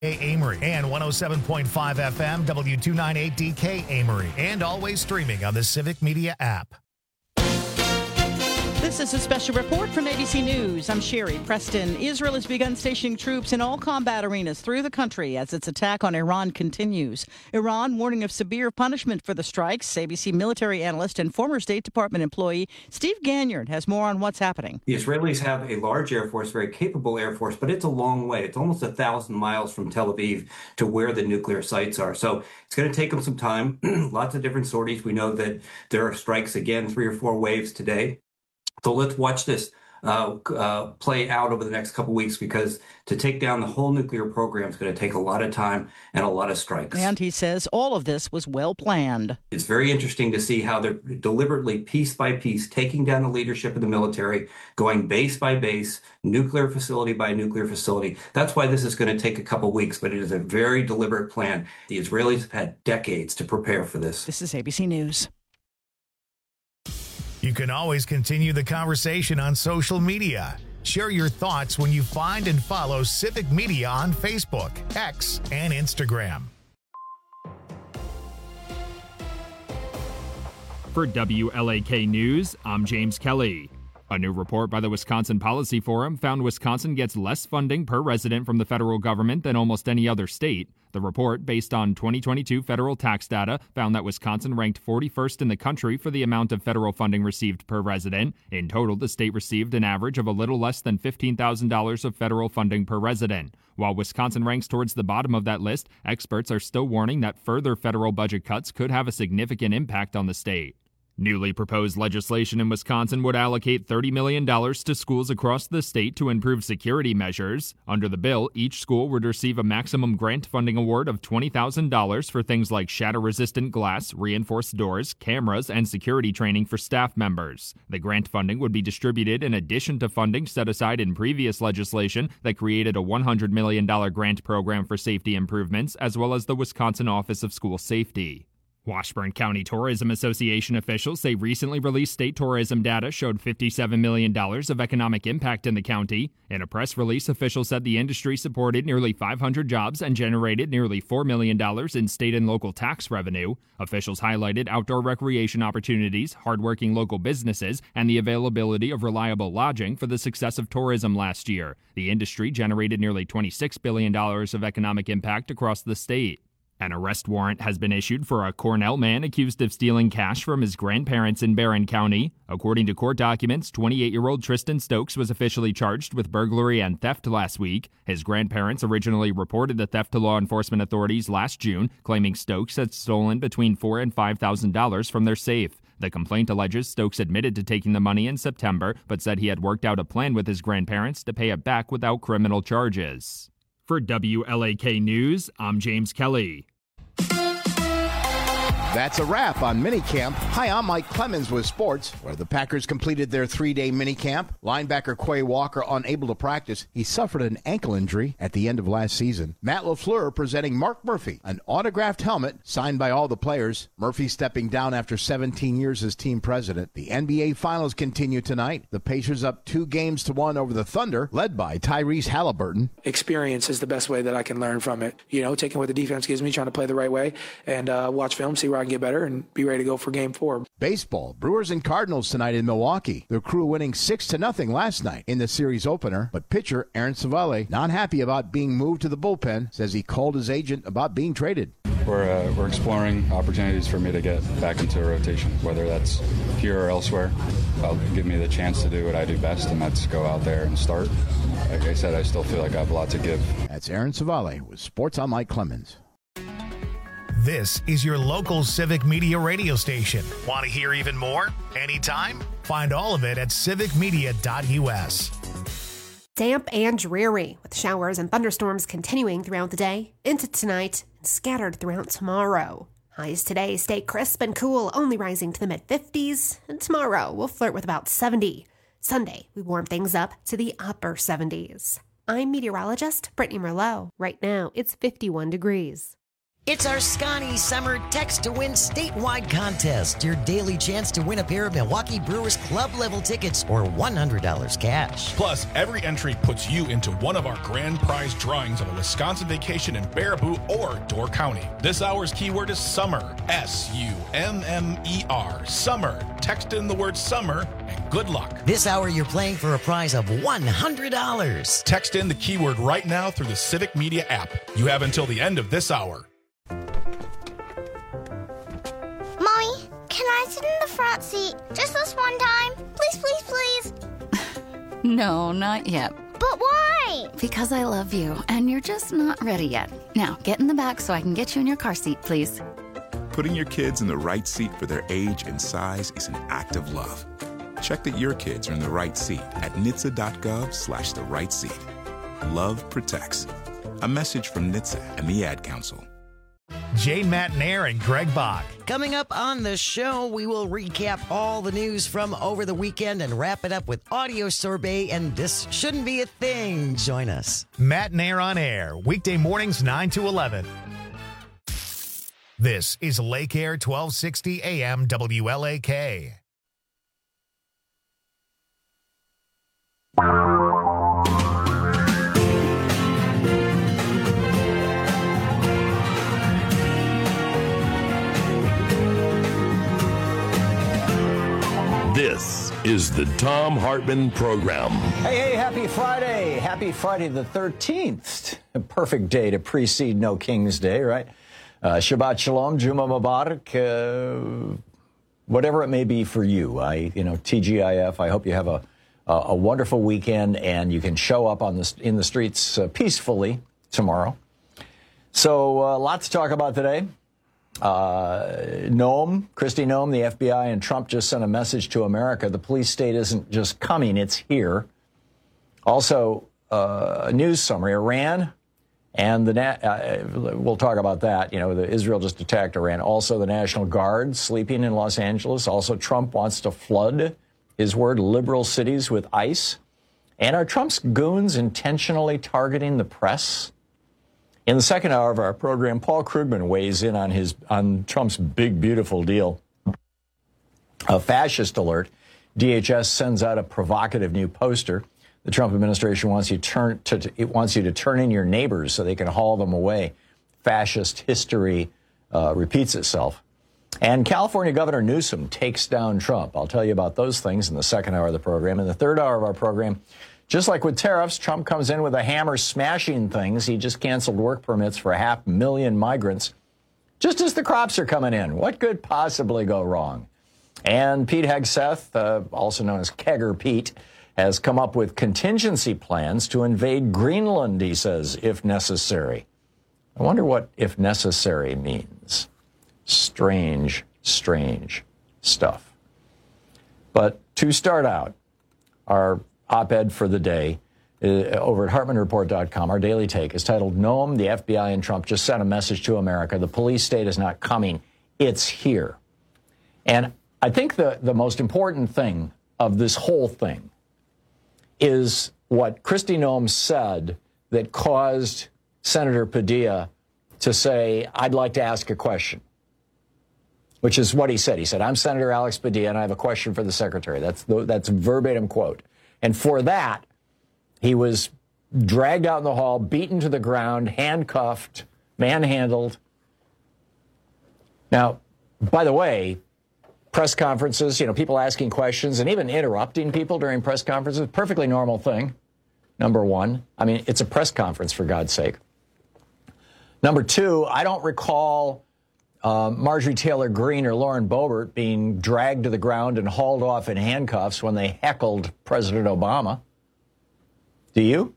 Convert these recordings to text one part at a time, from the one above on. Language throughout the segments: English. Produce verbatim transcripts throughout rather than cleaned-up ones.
Amory and one oh seven point five F M W two ninety-eight D K Amory, and always streaming on the Civic Media app. This is a special report from A B C News. I'm Sherry Preston. Israel has begun stationing troops in all combat arenas through the country as its attack on Iran continues. Iran warning of severe punishment for the strikes. A B C military analyst and former State Department employee Steve Ganyard has more on what's happening. The Israelis have a large air force, very capable air force, but it's a long way. It's almost a thousand miles from Tel Aviv to where the nuclear sites are. So it's going to take them some time. Lots of different sorties. We know that there are strikes again, three or four waves today. So let's watch this uh, uh, play out over the next couple weeks, because to take down the whole nuclear program is going to take a lot of time and a lot of strikes. And he says all of this was well planned. It's very interesting to see how they're deliberately, piece by piece, taking down the leadership of the military, going base by base, nuclear facility by nuclear facility. That's why this is going to take a couple weeks, but it is a very deliberate plan. The Israelis have had decades to prepare for this. This is A B C News. You can always continue the conversation on social media. Share your thoughts when you find and follow Civic Media on Facebook, X, and Instagram. For W L A K News, I'm James Kelly. A new report by the Wisconsin Policy Forum found Wisconsin gets less funding per resident from the federal government than almost any other state. The report, based on twenty twenty-two federal tax data, found that Wisconsin ranked forty-first in the country for the amount of federal funding received per resident. In total, the state received an average of a little less than fifteen thousand dollars of federal funding per resident. While Wisconsin ranks towards the bottom of that list, experts are still warning that further federal budget cuts could have a significant impact on the state. Newly proposed legislation in Wisconsin would allocate thirty million dollars to schools across the state to improve security measures. Under the bill, each school would receive a maximum grant funding award of twenty thousand dollars for things like shatter-resistant glass, reinforced doors, cameras, and security training for staff members. The grant funding would be distributed in addition to funding set aside in previous legislation that created a one hundred million dollars grant program for safety improvements, as well as the Wisconsin Office of School Safety. Washburn County Tourism Association officials say recently released state tourism data showed fifty-seven million dollars of economic impact in the county. In a press release, officials said the industry supported nearly five hundred jobs and generated nearly four million dollars in state and local tax revenue. Officials highlighted outdoor recreation opportunities, hardworking local businesses, and the availability of reliable lodging for the success of tourism last year. The industry generated nearly twenty-six billion dollars of economic impact across the state. An arrest warrant has been issued for a Cornell man accused of stealing cash from his grandparents in Barron County. According to court documents, twenty-eight-year-old Tristan Stokes was officially charged with burglary and theft last week. His grandparents originally reported the theft to law enforcement authorities last June, claiming Stokes had stolen between four thousand dollars and five thousand dollars from their safe. The complaint alleges Stokes admitted to taking the money in September, but said he had worked out a plan with his grandparents to pay it back without criminal charges. For W L A K News, I'm James Kelly. That's a wrap on minicamp. Hi, I'm Mike Clemens with sports, where the Packers completed their three-day minicamp. Linebacker Quay Walker unable to practice. He suffered an ankle injury at the end of last season. Matt LaFleur presenting Mark Murphy an autographed helmet signed by all the players. Murphy stepping down after seventeen years as team president. The N B A Finals continue tonight. The Pacers up two games to one over the Thunder, led by Tyrese Halliburton. Experience is the best way that I can learn from it. You know, taking what the defense gives me, trying to play the right way, and uh, watch film, see where I can get better, and be ready to go for game four. Baseball, Brewers and Cardinals tonight in Milwaukee. The Crew winning six to nothing last night in the series opener, but pitcher Aaron Savale not happy about being moved to the bullpen, says he called his agent about being traded. We're, uh, we're exploring opportunities for me to get back into a rotation, whether that's here or elsewhere. That'll give me the chance to do what I do best, and that's go out there and start. Like I said, I still feel like I have a lot to give. That's Aaron Savale with Sports on Mike Clemens. This is your local Civic Media radio station. Want to hear even more? Anytime? Find all of it at civic media dot u s. Damp and dreary, with showers and thunderstorms continuing throughout the day, into tonight, and scattered throughout tomorrow. Highs today stay crisp and cool, only rising to the mid-fifties, and tomorrow we'll flirt with about seventy. Sunday, we warm things up to the upper seventies. I'm meteorologist Brittany Merlot. Right now, it's fifty-one degrees. It's our Scotty Summer Text to Win statewide contest. Your daily chance to win a pair of Milwaukee Brewers club level tickets or one hundred dollars cash. Plus, every entry puts you into one of our grand prize drawings of a Wisconsin vacation in Baraboo or Door County. This hour's keyword is summer. S U M M E R. Summer. Text in the word summer and good luck. This hour you're playing for a prize of one hundred dollars. Text in the keyword right now through the Civic Media app. You have until the end of this hour. Mommy, can I sit in the front seat just this one time? Please, please, please. No, not yet. But why? Because I love you, and you're just not ready yet. Now, get in the back so I can get you in your car seat, please. Putting your kids in the right seat for their age and size is an act of love. Check that your kids are in the right seat at N H T S A dot gov slash the right seat. Love protects. A message from N H T S A and the Ad Council. Jane Matnair and Greg Bach. Coming up on the show, we will recap all the news from over the weekend and wrap it up with audio sorbet and This Shouldn't Be a Thing. Join us. Matnair on air, weekday mornings nine to eleven. This is Lake Air twelve sixty A M W L A K. This is the Thom Hartmann Program. Hey, hey, happy Friday. Happy Friday the thirteenth. A perfect day to precede No King's Day, right? Uh, Shabbat Shalom, Juma Mubarak, uh, whatever it may be for you. I, you know, T G I F, I hope you have a, a, a wonderful weekend and you can show up on the, in the streets uh, peacefully tomorrow. So, a uh, lot to talk about today. Uh, Noem, Kristi Noem, the F B I, and Trump just sent a message to America. The police state isn't just coming, it's here. Also, uh, a news summary, Iran and the, na- uh, we'll talk about that. You know, the Israel just attacked Iran. Also, the National Guard sleeping in Los Angeles. Also, Trump wants to flood, his word, liberal cities with ICE. And are Trump's goons intentionally targeting the press? In the second hour of our program, Paul Krugman weighs in on his on Trump's big, beautiful deal. A fascist alert. D H S sends out a provocative new poster. The Trump administration wants you turn to it wants you to turn in your neighbors so they can haul them away. Fascist history uh, repeats itself. And California Governor Newsom takes down Trump. I'll tell you about those things in the second hour of the program. In the third hour of our program, just like with tariffs, Trump comes in with a hammer smashing things. He just canceled work permits for a half million migrants just as the crops are coming in. What could possibly go wrong? And Pete Hegseth, uh, also known as Kegger Pete, has come up with contingency plans to invade Greenland, he says, if necessary. I wonder what if necessary means. Strange, strange stuff. But to start out, our op-ed for the day uh, over at Hartmann Report dot com, our daily take, is titled, Noem, the F B I, and Trump just sent a message to America. The police state is not coming. It's here. And I think the, the most important thing of this whole thing is what Kristi Noem said that caused Senator Padilla to say, I'd like to ask a question, which is what he said. He said, I'm Senator Alex Padilla, and I have a question for the secretary. That's the, that's a verbatim quote. And for that, he was dragged out in the hall, beaten to the ground, handcuffed, manhandled. Now, by the way, press conferences, you know, people asking questions and even interrupting people during press conferences, perfectly normal thing, number one. I mean, it's a press conference, for God's sake. Number two, I don't recall uh, Marjorie Taylor Greene or Lauren Boebert being dragged to the ground and hauled off in handcuffs when they heckled President Obama. Do you?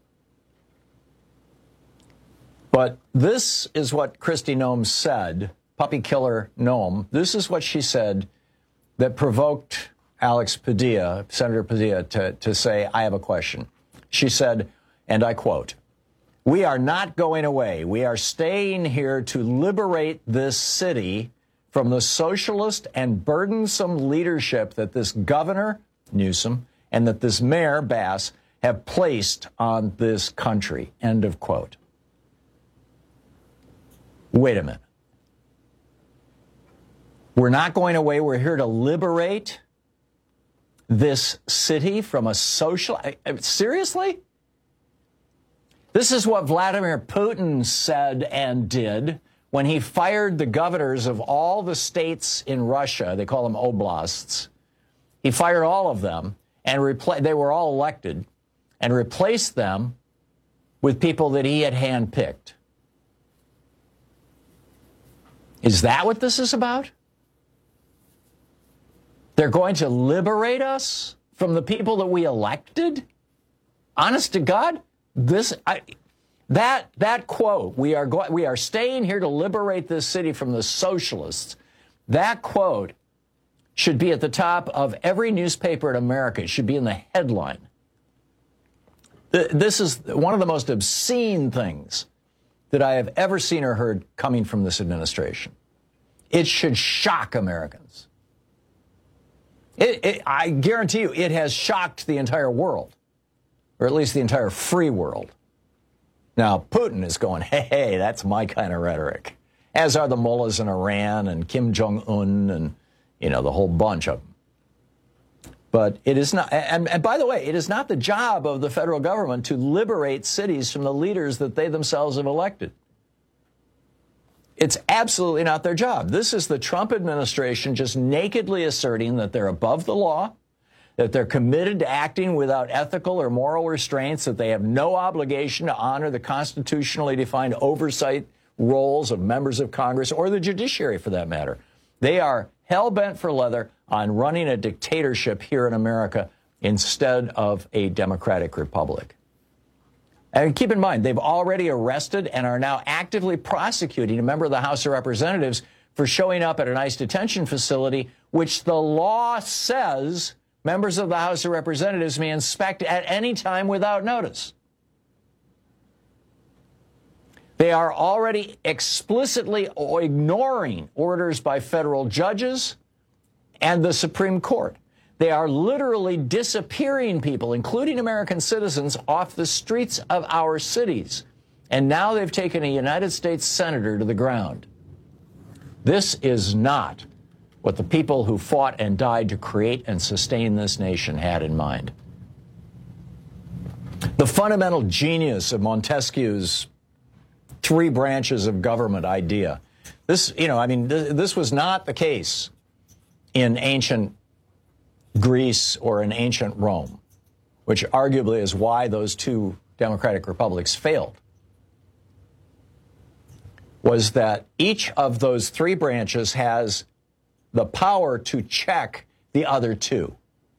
But this is what Kristi Noem said, puppy killer Noem. This is what she said that provoked Alex Padilla, Senator Padilla, to, to say, I have a question. She said, and I quote, we are not going away. We are staying here to liberate this city from the socialist and burdensome leadership that this governor, Newsom, and that this mayor, Bass, have placed on this country. End of quote. Wait a minute. We're not going away. We're here to liberate this city from a social... Seriously? This is what Vladimir Putin said and did when he fired the governors of all the states in Russia. They call them oblasts. He fired all of them, and repla- they were all elected, and replaced them with people that he had handpicked. Is that what this is about? They're going to liberate us from the people that we elected? Honest to God, this I, that that quote, we are go, we are staying here to liberate this city from the socialists. That quote should be at the top of every newspaper in America. It should be in the headline. This is one of the most obscene things that I have ever seen or heard coming from this administration. It should shock Americans. It, it, I guarantee you, it has shocked the entire world, or at least the entire free world. Now, Putin is going, hey, hey, that's my kind of rhetoric, as are the mullahs in Iran and Kim Jong-un and, you know, the whole bunch of them. But it is not, and, and by the way, it is not the job of the federal government to liberate cities from the leaders that they themselves have elected. It's absolutely not their job. This is the Trump administration just nakedly asserting that they're above the law, that they're committed to acting without ethical or moral restraints, that they have no obligation to honor the constitutionally defined oversight roles of members of Congress or the judiciary, for that matter. They are hell-bent for leather on running a dictatorship here in America instead of a democratic republic. And keep in mind, they've already arrested and are now actively prosecuting a member of the House of Representatives for showing up at an ICE detention facility, which the law says members of the House of Representatives may inspect at any time without notice. They are already explicitly ignoring orders by federal judges and the Supreme Court. They are literally disappearing people, including American citizens, off the streets of our cities. And now they've taken a United States senator to the ground. This is not what the people who fought and died to create and sustain this nation had in mind. The fundamental genius of Montesquieu's three branches of government idea. This, you know, I mean, th- this was not the case in ancient Greece or in ancient Rome, which arguably is why those two democratic republics failed, was that each of those three branches has the power to check the other two.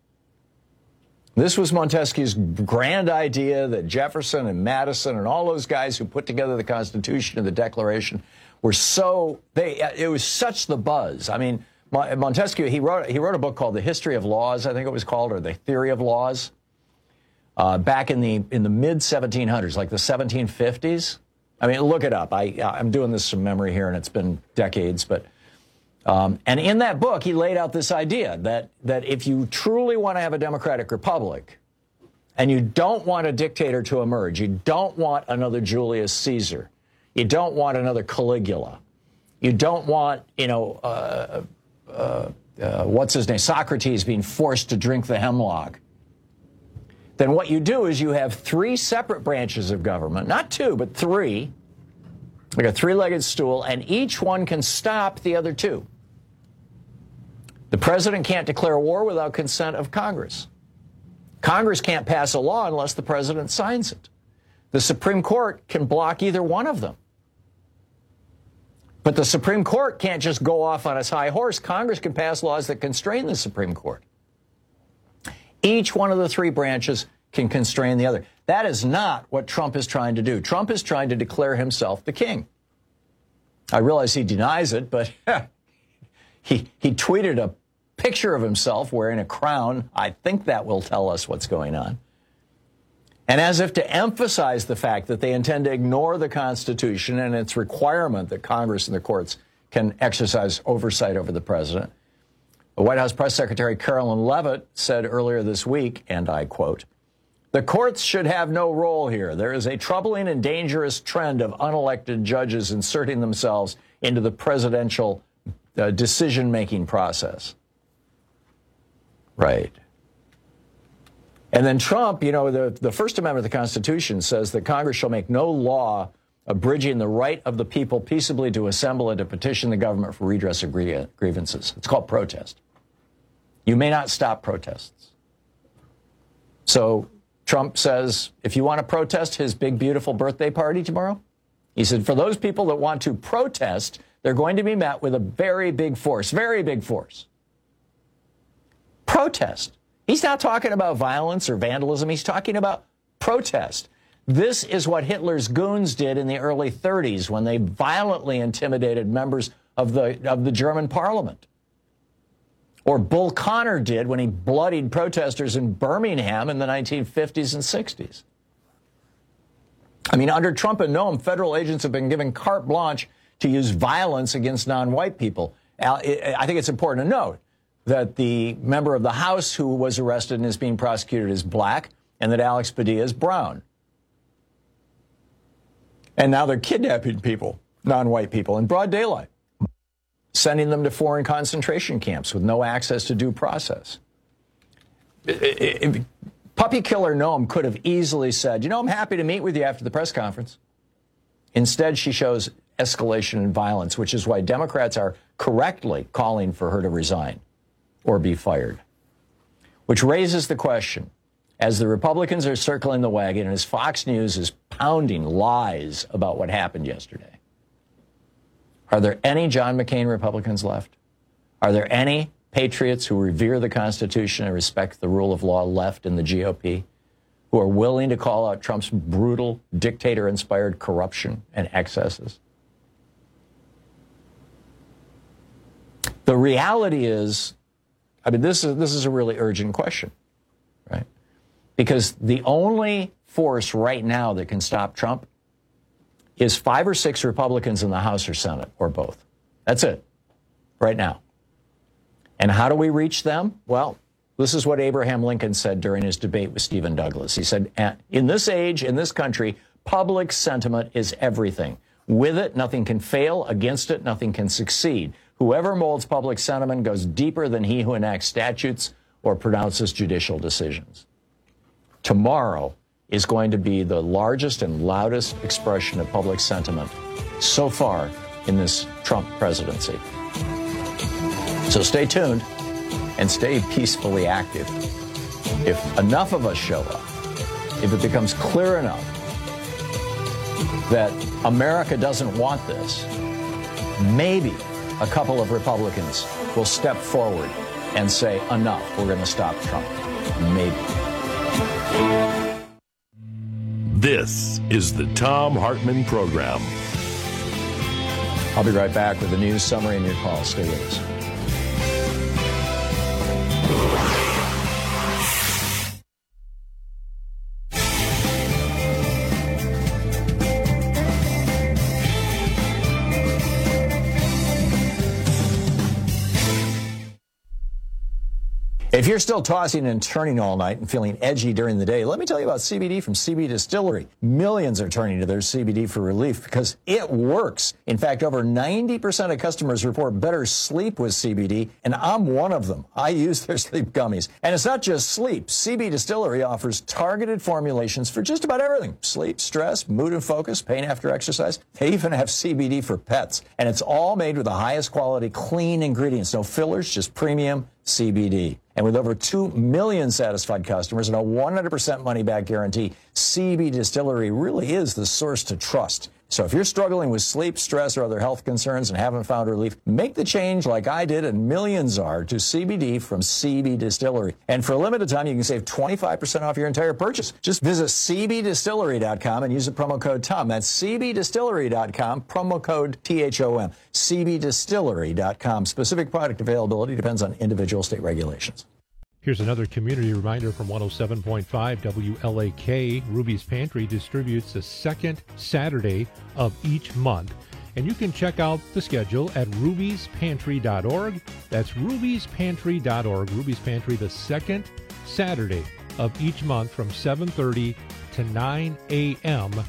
This was Montesquieu's grand idea that Jefferson and Madison and all those guys who put together the Constitution and the Declaration were so, they, it was such the buzz. I mean, Montesquieu, he wrote, he wrote a book called The History of Laws, I think it was called, or The Theory of Laws, uh, back in the in the mid seventeen hundreds, like the seventeen fifties. I mean, look it up. I, I'm doing this from memory here, and it's been decades. But um, and in that book, he laid out this idea that that if you truly want to have a democratic republic, and you don't want a dictator to emerge, you don't want another Julius Caesar, you don't want another Caligula, you don't want, you know, uh, uh, uh, what's his name, Socrates being forced to drink the hemlock, then what you do is you have three separate branches of government, not two, but three, like a three-legged stool, and each one can stop the other two. The president can't declare war without consent of Congress. Congress can't pass a law unless the president signs it. The Supreme Court can block either one of them. But the Supreme Court can't just go off on its high horse. Congress can pass laws that constrain the Supreme Court. Each one of the three branches can constrain the other. That is not what Trump is trying to do. Trump is trying to declare himself the king. I realize he denies it, but he, he tweeted a picture of himself wearing a crown. I think that will tell us what's going on. And as if to emphasize the fact that they intend to ignore the Constitution and its requirement that Congress and the courts can exercise oversight over the president, the White House Press Secretary Carolyn Leavitt said earlier this week, and I quote, "The courts should have no role here. There is a troubling and dangerous trend of unelected judges inserting themselves into the presidential uh, decision-making process. Right. And then Trump, you know, the, the First Amendment of the Constitution says that Congress shall make no law abridging the right of the people peaceably to assemble and to petition the government for redress of grievances. It's called protest. You may not stop protests. So Trump says, if you want to protest his big, beautiful birthday party tomorrow, he said, for those people that want to protest, they're going to be met with a very big force, very big force. Protest. He's not talking about violence or vandalism. He's talking about protest. This is what Hitler's goons did in the early thirties when they violently intimidated members of the, of the German parliament. Or Bull Connor did when he bloodied protesters in Birmingham in the nineteen fifties and sixties. I mean, under Trump and Noam, federal agents have been given carte blanche to use violence against non-white people. I think it's important to note that the member of the House who was arrested and is being prosecuted is black, and that Alex Padilla is brown. And now they're kidnapping people, non-white people, in broad daylight, sending them to foreign concentration camps with no access to due process. It, it, it, Puppy Killer Noam could have easily said, you know, I'm happy to meet with you after the press conference. Instead, she shows escalation and violence, which is why Democrats are correctly calling for her to resign or be fired. Which raises the question, as the Republicans are circling the wagon and as Fox News is pounding lies about what happened yesterday, are there any John McCain Republicans left? Are there any patriots who revere the Constitution and respect the rule of law left in the G O P, who are willing to call out Trump's brutal, dictator-inspired corruption and excesses? The reality is, I mean, this is, this is a really urgent question, right? Because the only force right now that can stop Trump is five or six Republicans in the House or Senate, or both. That's it, right now. And how do we reach them? Well, this is what Abraham Lincoln said during his debate with Stephen Douglas. He said, in this age, in this country, public sentiment is everything. With it, nothing can fail. Against it, nothing can succeed. Whoever molds public sentiment goes deeper than he who enacts statutes or pronounces judicial decisions. Tomorrow is going to be the largest and loudest expression of public sentiment so far in this Trump presidency. So stay tuned and stay peacefully active. If enough of us show up, if it becomes clear enough that America doesn't want this, maybe a couple of Republicans will step forward and say, enough, we're going to stop Trump. Maybe. This is the Thom Hartmann Program. I'll be right back with the news summary and your calls. Stay with us. If you're still tossing and turning all night and feeling edgy during the day, let me tell you about C B D from C B Distillery. Millions are turning to their C B D for relief because it works. In fact, over ninety percent of customers report better sleep with C B D, and I'm one of them. I use their sleep gummies. And it's not just sleep. C B Distillery offers targeted formulations for just about everything. Sleep, stress, mood and focus, pain after exercise. They even have C B D for pets. And it's all made with the highest quality, clean ingredients. No fillers, just premium C B D. And with over two million satisfied customers and a one hundred percent money-back guarantee, C B Distillery really is the source to trust. So if you're struggling with sleep, stress, or other health concerns and haven't found relief, make the change like I did and millions are to C B D from C B Distillery. And for a limited time, you can save twenty-five percent off your entire purchase. Just visit C B distillery dot com and use the promo code TOM. That's C B distillery dot com, promo code T H O M. C B distillery dot com. Specific product availability depends on individual state regulations. Here's another community reminder from one oh seven point five W L A K. Ruby's Pantry distributes the second Saturday of each month. And you can check out the schedule at rubies pantry dot org. That's rubies pantry dot org. Ruby's Pantry, the second Saturday of each month from seven thirty to nine a.m.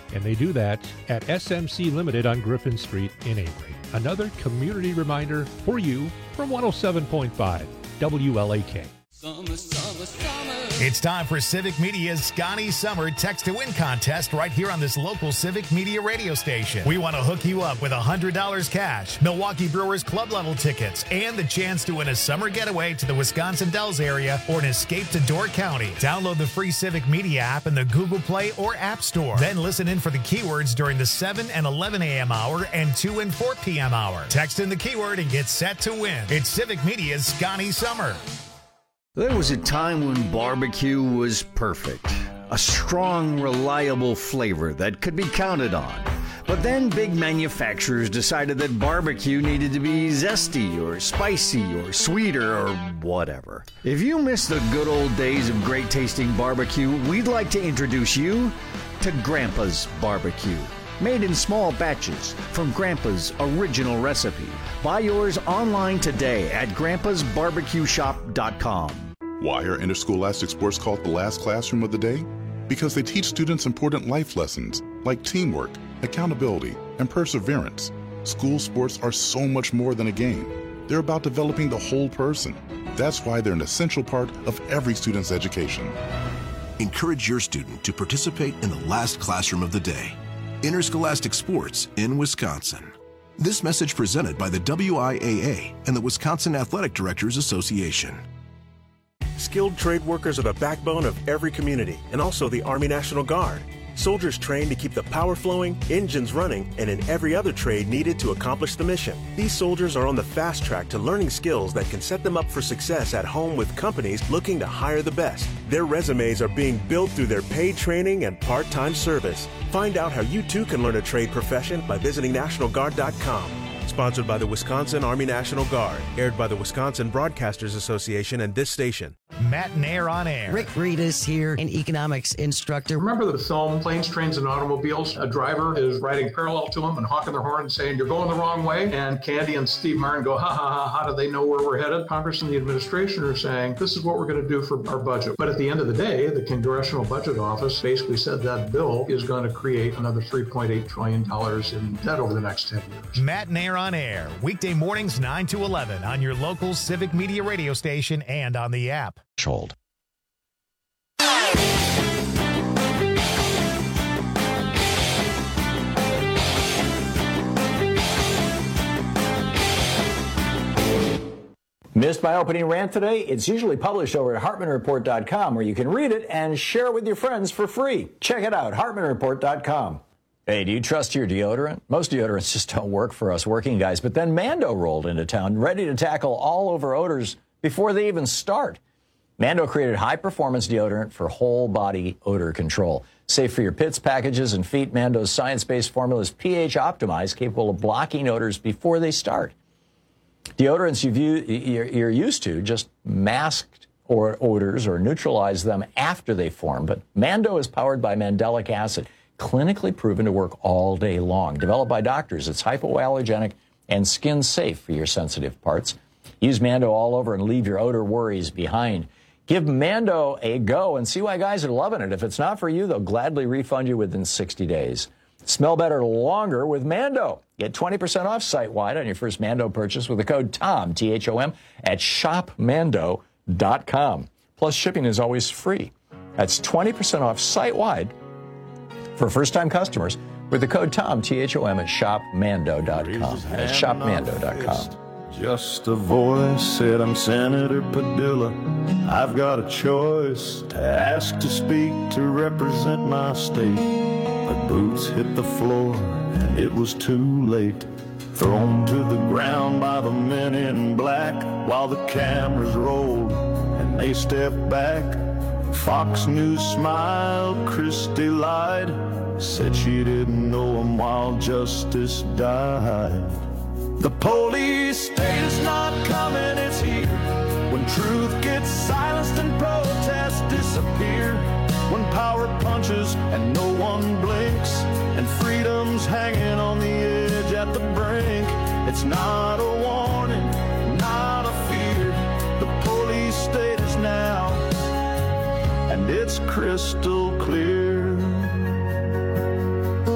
And they do that at S M C Limited on Griffin Street in Avery. Another community reminder for you from one oh seven point five W L A K. Summer, summer, summer. It's time for Civic Media's Scotty Summer Text to Win contest right here on this local Civic Media radio station. We want to hook you up with one hundred dollars cash, Milwaukee Brewers club level tickets, and the chance to win a summer getaway to the Wisconsin Dells area or an escape to Door County. Download the free Civic Media app in the Google Play or App Store. Then listen in for the keywords during the seven and eleven a.m. hour and two and four p.m. hour. Text in the keyword and get set to win. It's Civic Media's Scotty Summer. There was a time when barbecue was perfect. A strong, reliable flavor that could be counted on. But then big manufacturers decided that barbecue needed to be zesty or spicy or sweeter or whatever. If you miss the good old days of great tasting barbecue, we'd like to introduce you to Grandpa's Barbecue. Made in small batches from Grandpa's original recipe. Buy yours online today at grandpas barbecue shop dot com. Why are interscholastic sports called the last classroom of the day? Because they teach students important life lessons like teamwork, accountability, and perseverance. School sports are so much more than a game. They're about developing the whole person. That's why they're an essential part of every student's education. Encourage your student to participate in the last classroom of the day. Interscholastic sports in Wisconsin. This message presented by the W I A A and the Wisconsin Athletic Directors Association. Skilled trade workers are the backbone of every community and also the Army National Guard. Soldiers trained to keep the power flowing, engines running, and in every other trade needed to accomplish the mission. These soldiers are on the fast track to learning skills that can set them up for success at home with companies looking to hire the best. Their resumes are being built through their paid training and part-time service. Find out how you too can learn a trade profession by visiting national guard dot com. Sponsored by the Wisconsin Army National Guard. Aired by the Wisconsin Broadcasters Association and this station. Matt Nair on air. Rick Reedus here, an economics instructor. Remember the film Planes, Trains, and Automobiles? A driver is riding parallel to him and honking their horn and saying, "You're going the wrong way." And Candy and Steve Martin go, ha, ha, ha, how do they know where we're headed? Congress and the administration are saying, this is what we're going to do for our budget. But at the end of the day, the Congressional Budget Office basically said that bill is going to create another three point eight trillion dollars in debt over the next ten years. Matt Nair on air, weekday mornings nine to eleven on your local Civic Media radio station and on the app. Hold. Missed my opening rant today? It's usually published over at hartman report dot com, where you can read it and share it with your friends for free. Check it out, hartman report dot com. Hey, do you trust your deodorant? Most deodorants just don't work for us working guys, but then Mando rolled into town, ready to tackle all over odors before they even start. Mando created high-performance deodorant for whole-body odor control. Safe for your pits, packages, and feet, Mando's science-based formula is pH-optimized, capable of blocking odors before they start. Deodorants you've, you're used to just masked or odors or neutralize them after they form, but Mando is powered by mandelic acid, clinically proven to work all day long. Developed by doctors, it's hypoallergenic and skin-safe for your sensitive parts. Use Mando all over and leave your odor worries behind. Give Mando a go and see why guys are loving it. If it's not for you, they'll gladly refund you within sixty days. Smell better longer with Mando. Get twenty percent off site-wide on your first Mando purchase with the code TOM, T H O M, at shop mando dot com. Plus, shipping is always free. That's twenty percent off site-wide for first-time customers with the code TOM, T H O M, at shop mando dot com. At shop mando dot com. Just a voice said, I'm Senator Padilla. I've got a choice to ask to speak to represent my state. My boots hit the floor and it was too late. Thrown to the ground by the men in black while the cameras rolled and they stepped back. Fox News smiled, Christie lied, said she didn't know him while justice died. The police state is not coming, it's here. When truth gets silenced and protests disappear. When power punches and no one blinks. And freedom's hanging on the edge at the brink. It's not a warning, not a fear. The police state is now, and it's crystal clear.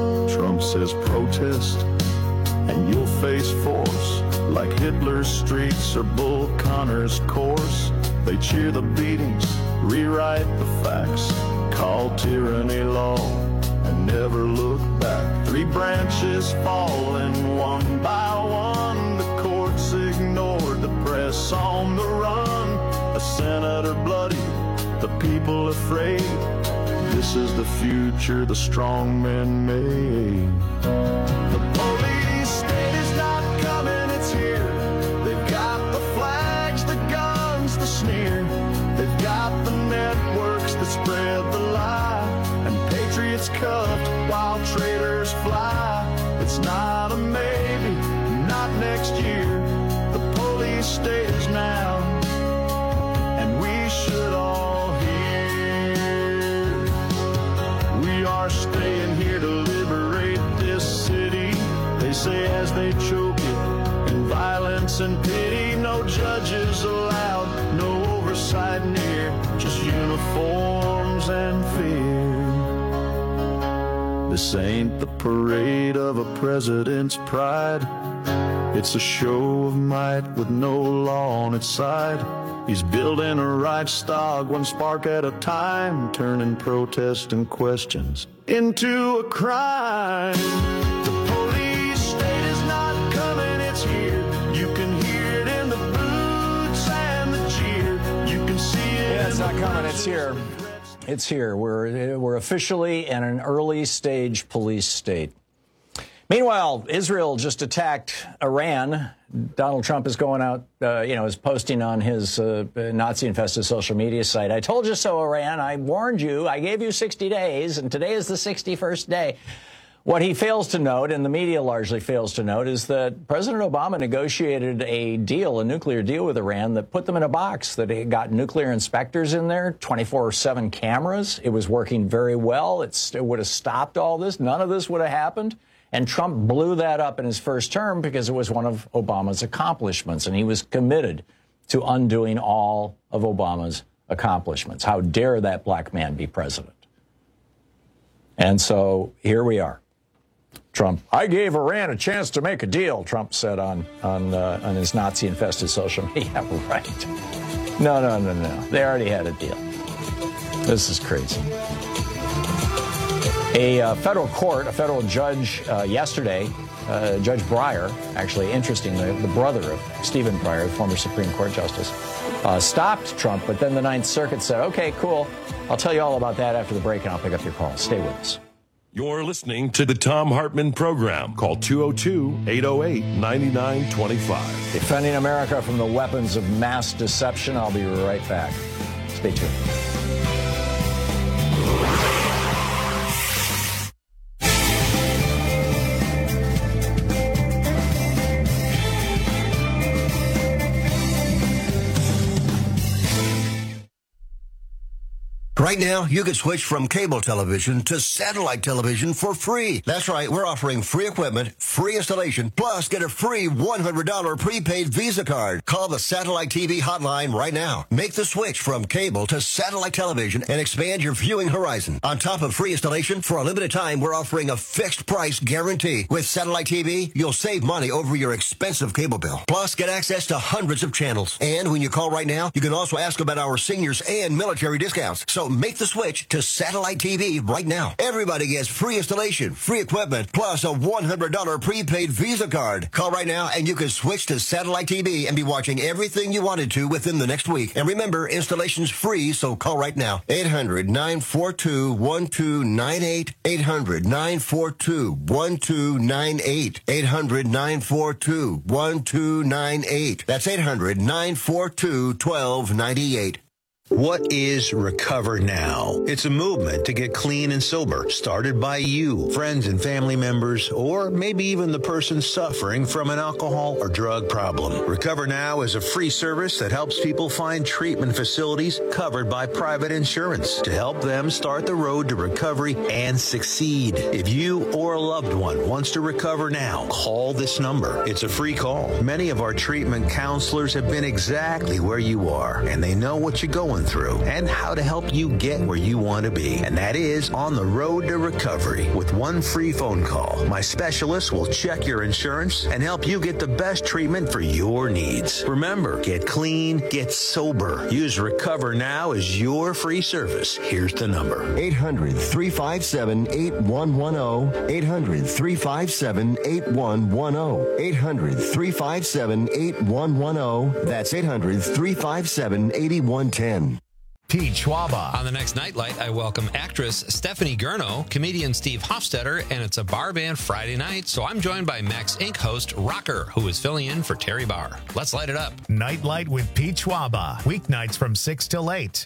says protest, and you'll face force like Hitler's streets or Bull Connor's course. They cheer the beatings, rewrite the facts, call tyranny law, and never look back. Three branches falling one by one. The courts ignored, the press on the run. A senator bloody, the people afraid. This is the future the strong men made. The police state is not coming, it's here. They've got the flags, the guns, the sneer. They've got the networks that spread the lie, and patriots cuffed while traitors fly. It's not a maybe, not next year. The police state is now, and we should all hear. We are staying here to liberate this city. They say as they choke it in violence and pity. No judges allowed, no oversight near, just uniforms and fear. This ain't the parade of a president's pride. It's a show of might with no law on its side. He's building a Reichstag one spark at a time, turning protest and questions into a crime. The police state is not coming, it's here. You can hear it in the boots and the jeer. You can see it. Yeah, it's not coming, it's here. It's here. We're, we're officially in an early stage police state. Meanwhile, Israel just attacked Iran. Donald Trump is going out, uh, you know, is posting on his uh, Nazi-infested social media site. I told you so, Iran. I warned you. I gave you sixty days, and today is the sixty-first day. What he fails to note, and the media largely fails to note, is that President Obama negotiated a deal, a nuclear deal with Iran that put them in a box, that it got nuclear inspectors in there, twenty-four seven cameras. It was working very well. It's, it would have stopped all this. None of this would have happened. And Trump blew that up in his first term because it was one of Obama's accomplishments, and he was committed to undoing all of Obama's accomplishments. How dare that black man be president? And so here we are. Trump, I gave Iran a chance to make a deal, Trump said on, on, uh, on his Nazi-infested social media. Yeah, right. No, no, no, no. They already had a deal. This is crazy. A uh, federal court, a federal judge uh, yesterday, uh, Judge Breyer, actually, interestingly, the brother of Stephen Breyer, the former Supreme Court Justice, uh, stopped Trump, but then the Ninth Circuit said, okay, cool, I'll tell you all about that after the break, and I'll pick up your call. Stay with us. You're listening to the Thom Hartmann Program. Call two oh two, eight oh eight, nine nine two five. Defending America from the weapons of mass deception. I'll be right back. Stay tuned. Right now, you can switch from cable television to satellite television for free. That's right, we're offering free equipment, free installation, plus get a free one hundred dollars prepaid Visa card. Call the Satellite T V hotline right now. Make the switch from cable to satellite television and expand your viewing horizon. On top of free installation, for a limited time, we're offering a fixed price guarantee. With Satellite T V, you'll save money over your expensive cable bill. Plus, get access to hundreds of channels. And when you call right now, you can also ask about our seniors and military discounts. So make the switch to Satellite T V right now. Everybody gets free installation, free equipment, plus a one hundred dollars prepaid Visa card. Call right now and you can switch to Satellite T V and be watching everything you wanted to within the next week. And remember, installation's free, so call right now. eight hundred, nine four two, one two nine eight. eight hundred, nine four two, one two nine eight. eight hundred, nine four two, one two nine eight. That's eight hundred, nine four two, one two nine eight. What is Recover Now? It's a movement to get clean and sober, started by you, friends and family members, or maybe even the person suffering from an alcohol or drug problem. Recover Now is a free service that helps people find treatment facilities covered by private insurance to help them start the road to recovery and succeed. If you or a loved one wants to recover now, call this number. It's a free call. Many of our treatment counselors have been exactly where you are, and they know what you're going going through and how to help you get where you want to be. And that is On the Road to Recovery. With one free phone call, my specialist will check your insurance and help you get the best treatment for your needs. Remember, get clean, get sober. Use Recover Now as your free service. Here's the number. eight hundred, three five seven, eight one one zero. eight hundred, three five seven, eight one one zero. eight hundred, three five seven, eight one one zero. That's eight hundred, three five seven, eight one one zero. Pete Schwaba. On the next Nightlight, I welcome actress Stephanie Gurno, comedian Steve Hofstetter, and it's a bar band Friday night, so I'm joined by Max Incorporated host Rocker, who is filling in for Terry Barr. Let's light it up. Nightlight with Pete Schwaba. Weeknights from six till eight.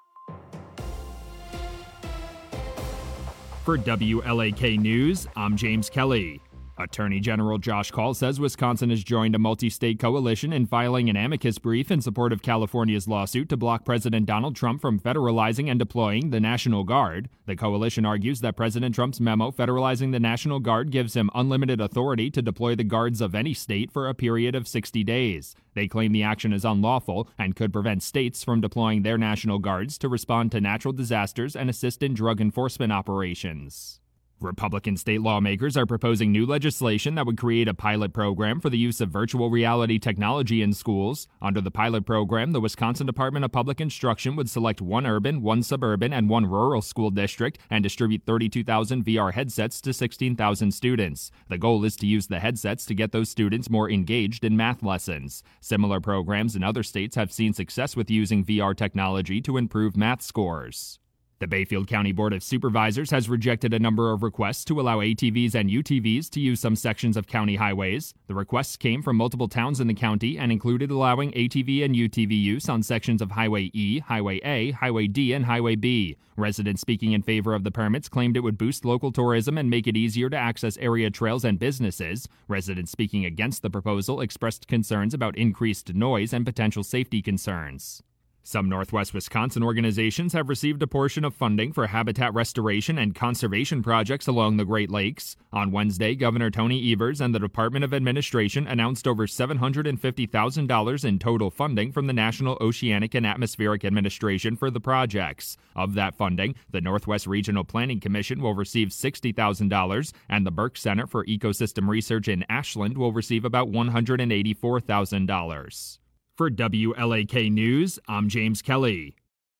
For W L A K News, I'm James Kelly. Attorney General Josh Kaul says Wisconsin has joined a multi-state coalition in filing an amicus brief in support of California's lawsuit to block President Donald Trump from federalizing and deploying the National Guard. The coalition argues that President Trump's memo federalizing the National Guard gives him unlimited authority to deploy the guards of any state for a period of sixty days. They claim the action is unlawful and could prevent states from deploying their National Guards to respond to natural disasters and assist in drug enforcement operations. Republican state lawmakers are proposing new legislation that would create a pilot program for the use of virtual reality technology in schools. Under the pilot program, the Wisconsin Department of Public Instruction would select one urban, one suburban, and one rural school district and distribute thirty-two thousand V R headsets to sixteen thousand students. The goal is to use the headsets to get those students more engaged in math lessons. Similar programs in other states have seen success with using V R technology to improve math scores. The Bayfield County Board of Supervisors has rejected a number of requests to allow A T Vs and U T Vs to use some sections of county highways. The requests came from multiple towns in the county and included allowing A T V and U T V use on sections of Highway E, Highway A, Highway D, and Highway B. Residents speaking in favor of the permits claimed it would boost local tourism and make it easier to access area trails and businesses. Residents speaking against the proposal expressed concerns about increased noise and potential safety concerns. Some Northwest Wisconsin organizations have received a portion of funding for habitat restoration and conservation projects along the Great Lakes. On Wednesday, Governor Tony Evers and the Department of Administration announced over seven hundred fifty thousand dollars in total funding from the National Oceanic and Atmospheric Administration for the projects. Of that funding, the Northwest Regional Planning Commission will receive sixty thousand dollars, and the Burke Center for Ecosystem Research in Ashland will receive about one hundred eighty-four thousand dollars. For W L A K News, I'm James Kelly.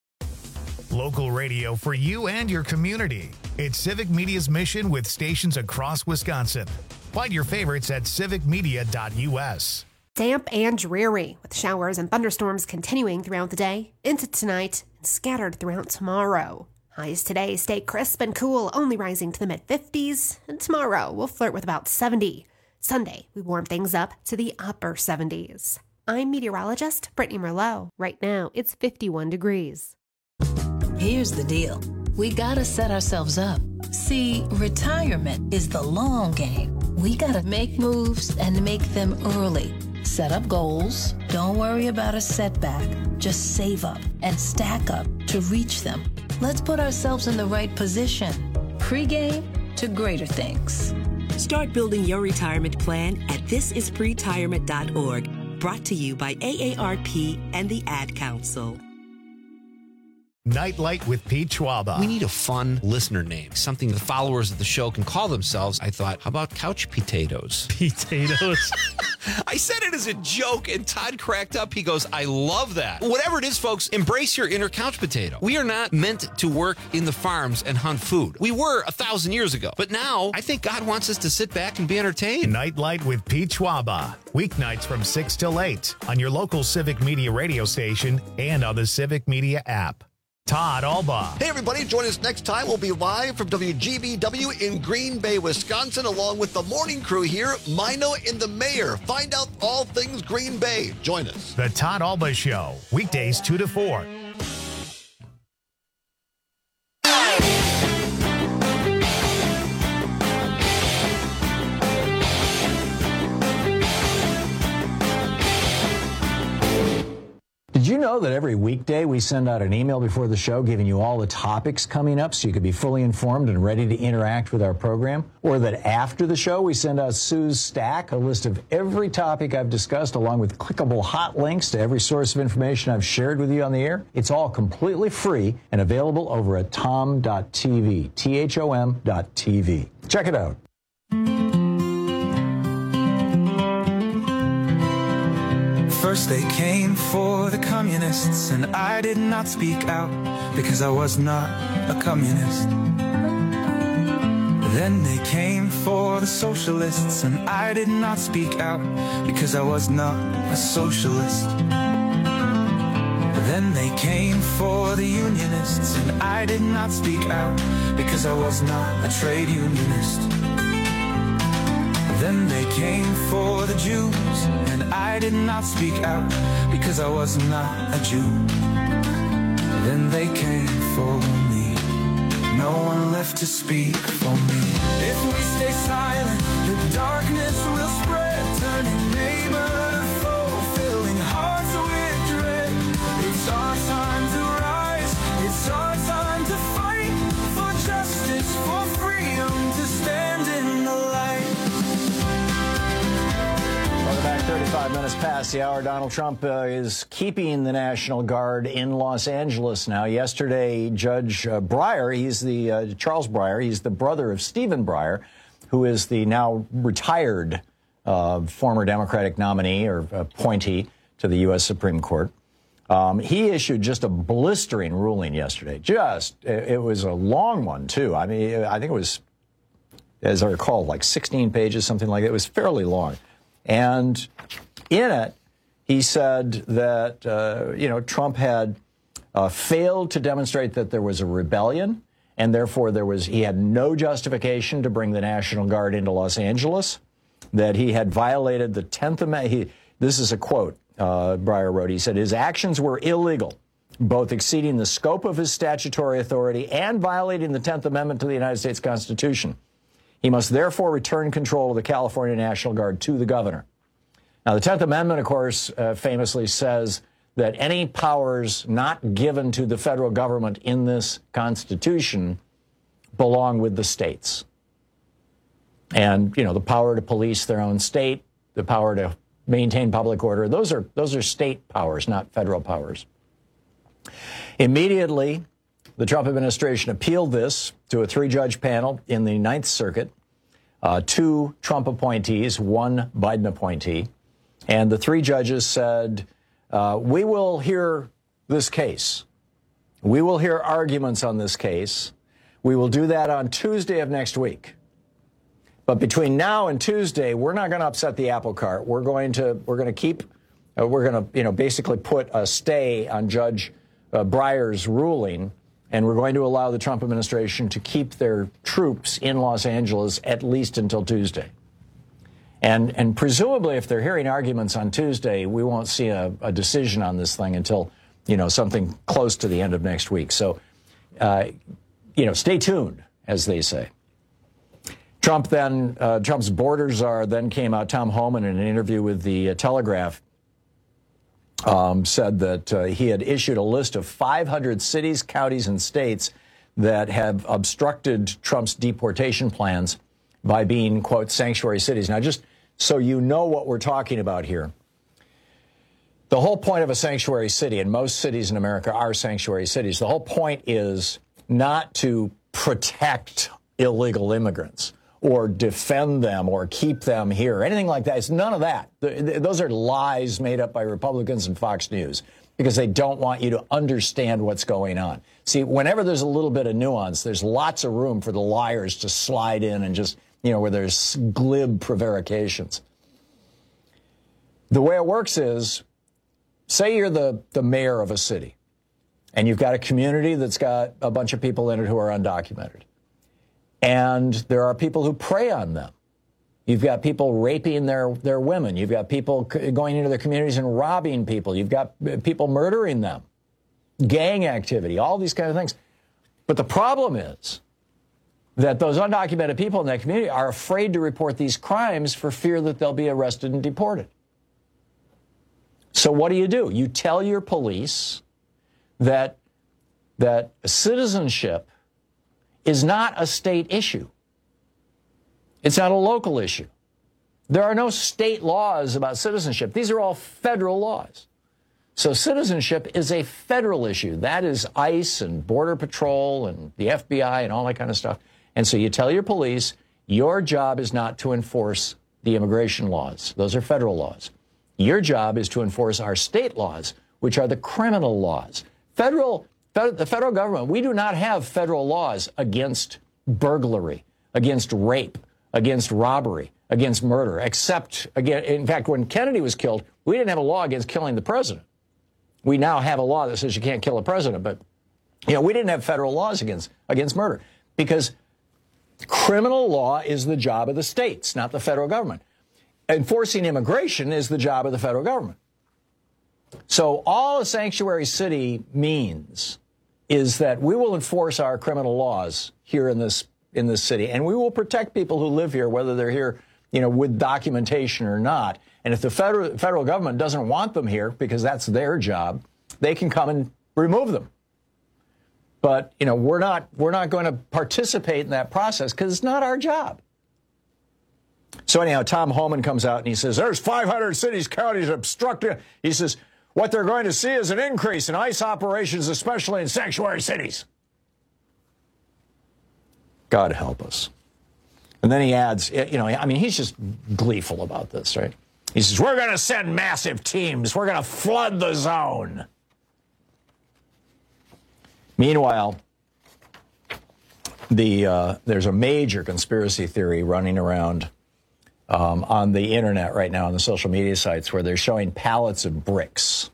Local radio for you and your community. It's Civic Media's mission with stations across Wisconsin. Find your favorites at civic media dot U S. Damp and dreary, with showers and thunderstorms continuing throughout the day, into tonight, and scattered throughout tomorrow. Highs today stay crisp and cool, only rising to the mid-fifties, and tomorrow we'll flirt with about seventy. Sunday, we warm things up to the upper seventies. I'm meteorologist Brittany Merlot. Right now, it's fifty-one degrees. Here's the deal. We gotta set ourselves up. See, retirement is the long game. We gotta make moves and make them early. Set up goals. Don't worry about a setback. Just save up and stack up to reach them. Let's put ourselves in the right position. Pre-game to greater things. Start building your retirement plan at this is pretirement dot org. Brought to you by A A R P and the Ad Council. Nightlight with Pete Schwaba. We need a fun listener name, something the followers of the show can call themselves. I thought, how about couch potatoes? Potatoes? I said it as a joke, and Todd cracked up. He goes, I love that. Whatever it is, folks, embrace your inner couch potato. We are not meant to work in the farms and hunt food. We were a thousand years ago. But now, I think God wants us to sit back and be entertained. Nightlight with Pete Schwaba. Weeknights from six till eight on your local Civic Media radio station and on the Civic Media app. Todd Alba. Hey, everybody. Join us next time. We'll be live from W G B W in Green Bay, Wisconsin, along with the morning crew here, Mino and the mayor. Find out all things Green Bay. Join us. The Todd Alba Show, weekdays two to four. Did you know know that every weekday we send out an email before the show giving you all the topics coming up so you can be fully informed and ready to interact with our program? Or that after the show we send out Sue's Stack, a list of every topic I've discussed along with clickable hot links to every source of information I've shared with you on the air? It's all completely free and available over at tom dot t v, T H O M dot T V. Check it out. First they came for the communists, and I did not speak out because I was not a communist. Then they came for the socialists, and I did not speak out because I was not a socialist. Then they came for the unionists, and I did not speak out because I was not a trade unionist. Then they came for the Jews, and I did not speak out because I was not a Jew. Then they came for me, no one left to speak for me. If we stay silent, the darkness will spread, turning neighbor to foe, filling hearts with dread. It's our time to rise, it's our time to fight for justice, for freedom, to stand in the light. Welcome back. thirty-five minutes past the hour. Donald Trump uh, is keeping the National Guard in Los Angeles now. Yesterday, Judge uh, Breyer, he's the uh, Charles Breyer, he's the brother of Stephen Breyer, who is the now retired uh, former Democratic nominee or appointee to the U S Supreme Court. Um, he issued just a blistering ruling yesterday. Just, it, it was a long one, too. I mean, I think it was, as I recall, like sixteen pages, something like that. It was fairly long. And in it, he said that, uh, you know, Trump had uh, failed to demonstrate that there was a rebellion, and therefore there was he had no justification to bring the National Guard into Los Angeles, that he had violated the tenth Amendment. This is a quote uh, Breyer wrote. He said, his actions were illegal, both exceeding the scope of his statutory authority and violating the tenth Amendment to the United States Constitution. He must therefore return control of the California National Guard to the governor. Now, the tenth Amendment, of course, uh, famously says that any powers not given to the federal government in this Constitution belong with the states. And, you know, the power to police their own state, the power to maintain public order, those are those are state powers, not federal powers. Immediately, the Trump administration appealed this to a three-judge panel in the Ninth Circuit, uh, two Trump appointees, one Biden appointee. And the three judges said, uh, we will hear this case. We will hear arguments on this case. We will do that on Tuesday of next week. But between now and Tuesday, we're not going to upset the apple cart. We're going to we're going to keep uh, we're going to you know basically put a stay on Judge uh, Breyer's ruling. And we're going to allow the Trump administration to keep their troops in Los Angeles at least until Tuesday. And and presumably, if they're hearing arguments on Tuesday, we won't see a, a decision on this thing until, you know, something close to the end of next week. So, uh, you know, stay tuned, as they say. Trump then, uh, Trump's border czar then came out, Tom Homan, in an interview with the uh, Telegraph, Um, said that uh, he had issued a list of five hundred cities, counties, and states that have obstructed Trump's deportation plans by being, quote, sanctuary cities. Now, just so you know what we're talking about here, the whole point of a sanctuary city, and most cities in America are sanctuary cities, the whole point is not to protect illegal immigrants or defend them or keep them here, anything like that. It's none of that. Those are lies made up by Republicans and Fox News because they don't want you to understand what's going on. See, whenever there's a little bit of nuance, there's lots of room for the liars to slide in and just, you know, where there's glib prevarications. The way it works is, say you're the, the mayor of a city, and you've got a community that's got a bunch of people in it who are undocumented. And there are people who prey on them. You've got people raping their, their women. You've got people going into their communities and robbing people. You've got people murdering them. Gang activity, all these kind of things. But the problem is that those undocumented people in that community are afraid to report these crimes for fear that they'll be arrested and deported. So what do you do? You tell your police that that citizenship is not a state issue. It's not a local issue. There are no state laws about citizenship. These are all federal laws. So citizenship is a federal issue. That is ICE and Border Patrol and the F B I and all that kind of stuff. And so you tell your police, your job is not to enforce the immigration laws. Those are federal laws. Your job is to enforce our state laws, which are the criminal laws. Federal, fed, the federal government, we do not have federal laws against burglary, against rape, against robbery, against murder, except, again, in fact, when Kennedy was killed, we didn't have a law against killing the president. We now have a law that says you can't kill a president, but, you know, we didn't have federal laws against, against murder because criminal law is the job of the states, not the federal government. Enforcing immigration is the job of the federal government. So all a sanctuary city means is that we will enforce our criminal laws here in this in this city, and we will protect people who live here, whether they're here, you know, with documentation or not. And if the federal federal government doesn't want them here because that's their job, they can come and remove them. But, you know, we're not we're not going to participate in that process because it's not our job. So anyhow, Tom Homan comes out and he says, there's five hundred cities, counties obstructed. He says, what they're going to see is an increase in ICE operations, especially in sanctuary cities. God help us. And then he adds, you know, I mean, he's just gleeful about this, right? He says, we're going to send massive teams. We're going to flood the zone. Meanwhile, the uh, there's a major conspiracy theory running around um, on the internet right now on the social media sites where they're showing pallets of bricks.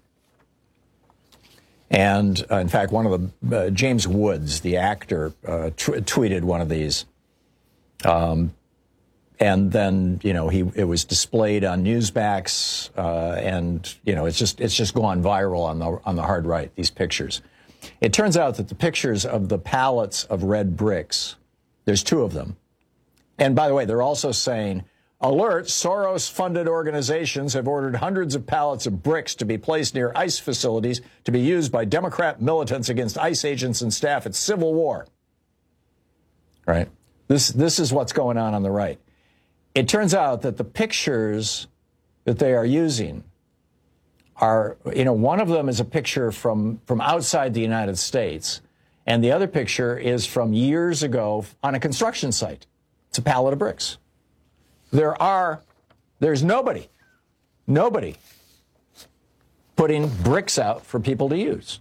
And, uh, in fact, one of the, uh, James Woods, the actor, uh, t- tweeted one of these. Um, and then, you know, he it was displayed on Newsmax, uh, and, you know, it's just it's just gone viral on the on the hard right, these pictures. It turns out that the pictures of the pallets of red bricks, there's two of them. And by the way, they're also saying, alert, Soros-funded organizations have ordered hundreds of pallets of bricks to be placed near ICE facilities to be used by Democrat militants against ICE agents and staff. It's civil war. Right? This, this is what's going on on the right. It turns out that the pictures that they are using are, you know, one of them is a picture from, from outside the United States, and the other picture is from years ago on a construction site. It's a pallet of bricks. There are, there's nobody, nobody putting bricks out for people to use.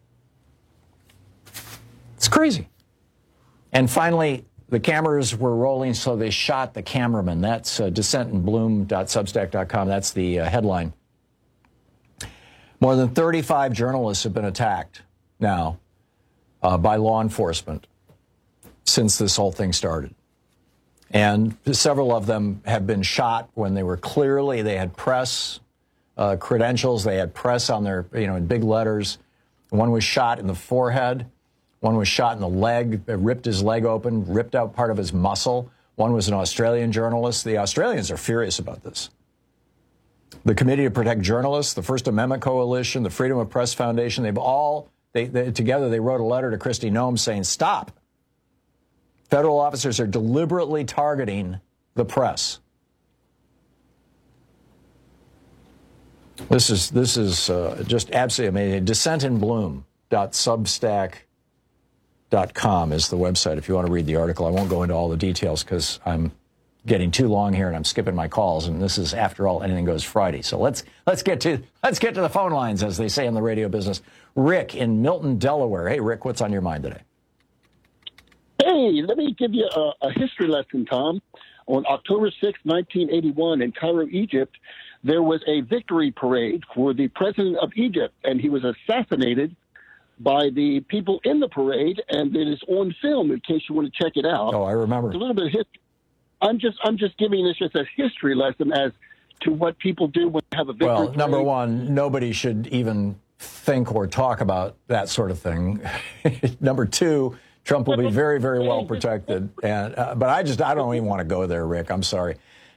It's crazy. And finally, the cameras were rolling, so they shot the cameraman. That's uh, dissent and bloom dot substack dot com. That's the uh, headline. More than thirty-five journalists have been attacked now uh, by law enforcement since this whole thing started. And several of them have been shot when they were clearly, they had press uh, credentials, they had press on their, you know, in big letters. One was shot in the forehead. One was shot in the leg, ripped his leg open, ripped out part of his muscle. One was an Australian journalist. The Australians are furious about this. The Committee to Protect Journalists, the First Amendment Coalition, the Freedom of Press Foundation, they've all, they, they, together they wrote a letter to Kristi Noem saying, stop. Federal officers are deliberately targeting the press. This is this is uh, just absolutely amazing. dissent and bloom dot substack dot com is the website if you want to read the article. I won't go into all the details because I'm getting too long here and I'm skipping my calls. And this is, after all, Anything Goes Friday. So let's let's get to let's get to the phone lines, as they say in the radio business. Rick in Milton, Delaware. Hey, Rick, what's on your mind today? Hey, let me give you a, a history lesson, Tom. On October sixth, nineteen eighty-one, in Cairo, Egypt, there was a victory parade for the president of Egypt, and he was assassinated by the people in the parade, and it is on film in case you want to check it out. Oh, I remember. It's a little bit of history. I'm just, I'm just giving this just a history lesson as to what people do when they have a victory Well, parade. number one, nobody should even think or talk about that sort of thing. Number two, Trump will be very, very well protected. And uh, but I just, I don't even want to go there, Rick. I'm sorry.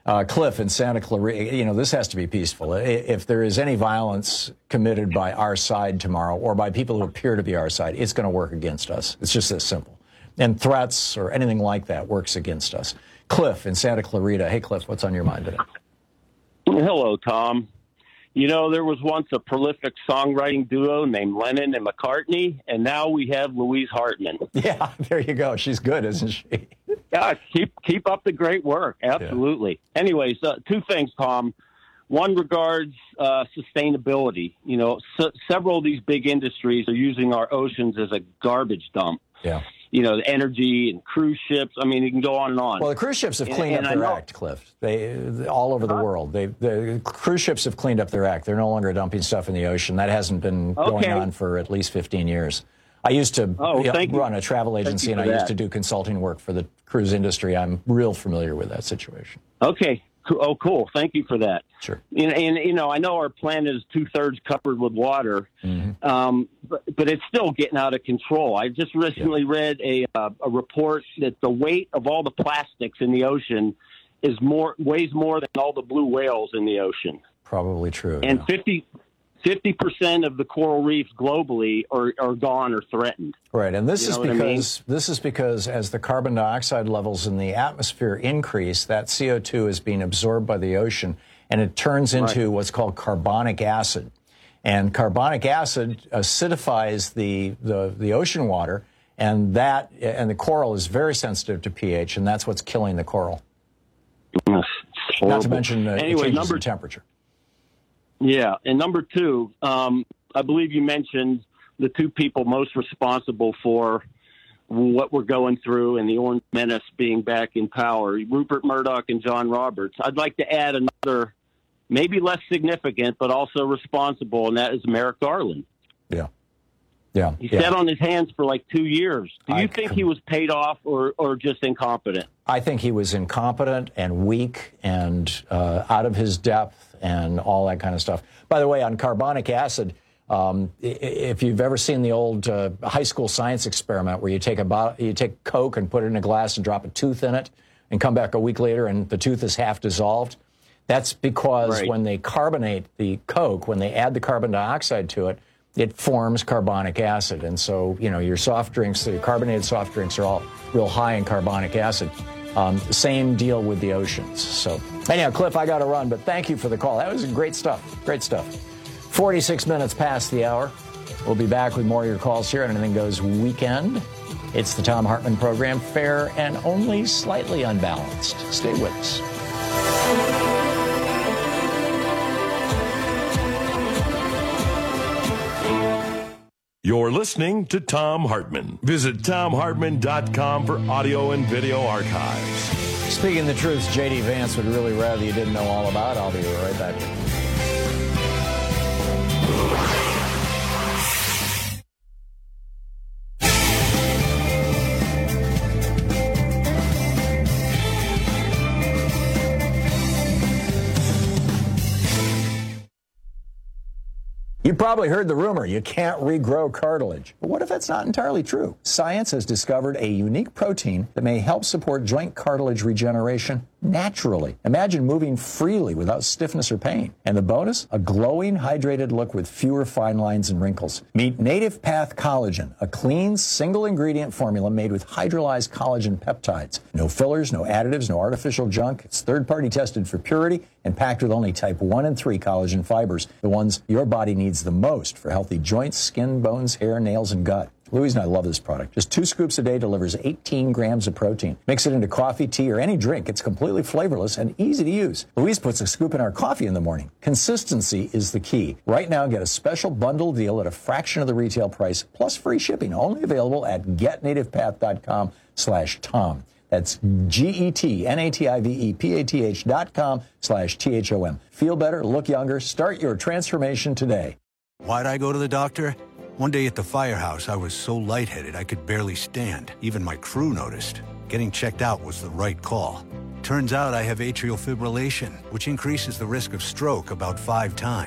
Uh, Cliff in Santa Clarita, you know, this has to be peaceful. If there is any violence committed by our side tomorrow or by people who appear to be our side, it's going to work against us. It's just this simple. And threats or anything like that works against us. Cliff in Santa Clarita. Hey, Cliff, what's on your mind today? Hello, Tom. You know, there was once a prolific songwriting duo named Lennon and McCartney, and now we have Louise Hartman. Yeah, there you go. She's good, isn't she? Yeah, keep keep up the great work. Absolutely. Yeah. Anyways, uh, two things, Tom. One regards uh, sustainability. You know, s- several of these big industries are using our oceans as a garbage dump. Yeah. You know, the energy and cruise ships. I mean, you can go on and on. Well, the cruise ships have cleaned and, up and their know, act, Cliff. They, they all over the huh? world. They, the cruise ships have cleaned up their act. They're no longer dumping stuff in the ocean. That hasn't been okay. going on for at least fifteen years. I used to oh, you know, thank run you. a travel agency, and I that. used to do consulting work for the cruise industry. I'm real familiar with that situation. Okay. Oh, cool. Thank you for that. Sure. And, and you know, I know our planet is two-thirds covered with water, mm-hmm. um, but, but it's still getting out of control. I just recently yeah. read a, uh, a report that the weight of all the plastics in the ocean is more weighs more than all the blue whales in the ocean. Probably true. And yeah. fifty fifty percent of the coral reefs globally are, are gone or threatened. Right, and this you is because I mean? this is because as the carbon dioxide levels in the atmosphere increase, that C O two is being absorbed by the ocean, and it turns into right. what's called carbonic acid. And carbonic acid acidifies the, the, the ocean water, and that and the coral is very sensitive to pH, and that's what's killing the coral. Not to mention uh, anyway, changes number in temperature. Yeah, and number two, um, I believe you mentioned the two people most responsible for what we're going through and the Orange Menace being back in power, Rupert Murdoch and John Roberts. I'd like to add another, maybe less significant, but also responsible, and that is Merrick Garland. Yeah. Yeah. He yeah. sat on his hands for like two years. Do you I think com- he was paid off or, or just incompetent? I think he was incompetent and weak and uh, out of his depth and all that kind of stuff. By the way, on carbonic acid, um, if you've ever seen the old uh, high school science experiment where you take a bottle, you take Coke and put it in a glass and drop a tooth in it and come back a week later and the tooth is half dissolved, that's because right. when they carbonate the Coke, when they add the carbon dioxide to it, it forms carbonic acid. And so, you know, your soft drinks, your carbonated soft drinks are all real high in carbonic acid. Um, same deal with the oceans. So anyhow, Cliff, I got to run, but thank you for the call. That was great stuff. Great stuff. forty-six minutes past the hour. We'll be back with more of your calls here on Anything Goes Weekend. It's the Thom Hartmann program, fair and only slightly unbalanced. Stay with us. You're listening to Thom Hartmann. Visit Thom Hartmann dot com for audio and video archives. Speaking the truth, J D Vance would really rather you didn't know all about. I'll be right back here. You probably heard the rumor you can't regrow cartilage. But what if that's not entirely true? Science has discovered a unique protein that may help support joint cartilage regeneration naturally. Imagine moving freely without stiffness or pain. And the bonus? A glowing, hydrated look with fewer fine lines and wrinkles. Meet Native Path Collagen, a clean, single-ingredient formula made with hydrolyzed collagen peptides. No fillers, no additives, no artificial junk. It's third-party tested for purity and packed with only type one and three collagen fibers, the ones your body needs the most for healthy joints, skin, bones, hair, nails, and gut. Louise and I love this product. Just two scoops a day delivers eighteen grams of protein. Mix it into coffee, tea, or any drink. It's completely flavorless and easy to use. Louise puts a scoop in our coffee in the morning. Consistency is the key. Right now, get a special bundle deal at a fraction of the retail price, plus free shipping, only available at get native path dot com slash Tom. That's G-E-T-N-A-T-I-V-E-P-A-T-H dot com slash T-H-O-M. Feel better, look younger, start your transformation today. Why'd I go to the doctor? One day at the firehouse, I was so lightheaded I could barely stand. Even my crew noticed. Getting checked out was the right call. Turns out I have atrial fibrillation, which increases the risk of stroke about five times.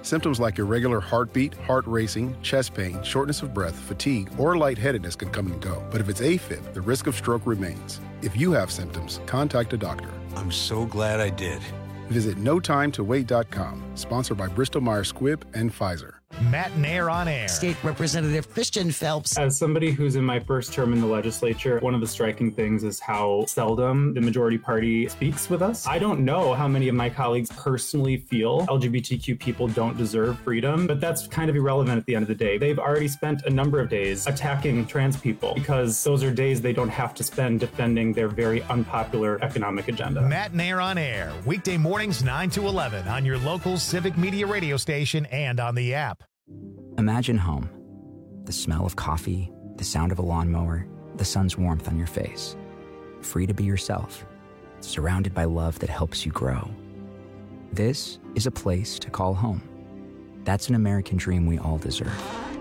Symptoms like irregular heartbeat, heart racing, chest pain, shortness of breath, fatigue, or lightheadedness can come and go. But if it's AFib, the risk of stroke remains. If you have symptoms, contact a doctor. I'm so glad I did. Visit no time to wait dot com, sponsored by Bristol-Myers Squibb and Pfizer. Matt Nair on air. State Representative Christian Phelps. As somebody who's in my first term in the legislature, one of the striking things is how seldom the majority party speaks with us. I don't know how many of my colleagues personally feel L G B T Q people don't deserve freedom, but that's kind of irrelevant at the end of the day. They've already spent a number of days attacking trans people because those are days they don't have to spend defending their very unpopular economic agenda. Matt Nair on air, weekday mornings nine to eleven on your local Civic Media radio station and on the app. Imagine home. The smell of coffee, the sound of a lawnmower, the sun's warmth on your face. Free to be yourself, surrounded by love that helps you grow. This is a place to call home. That's an American dream we all deserve.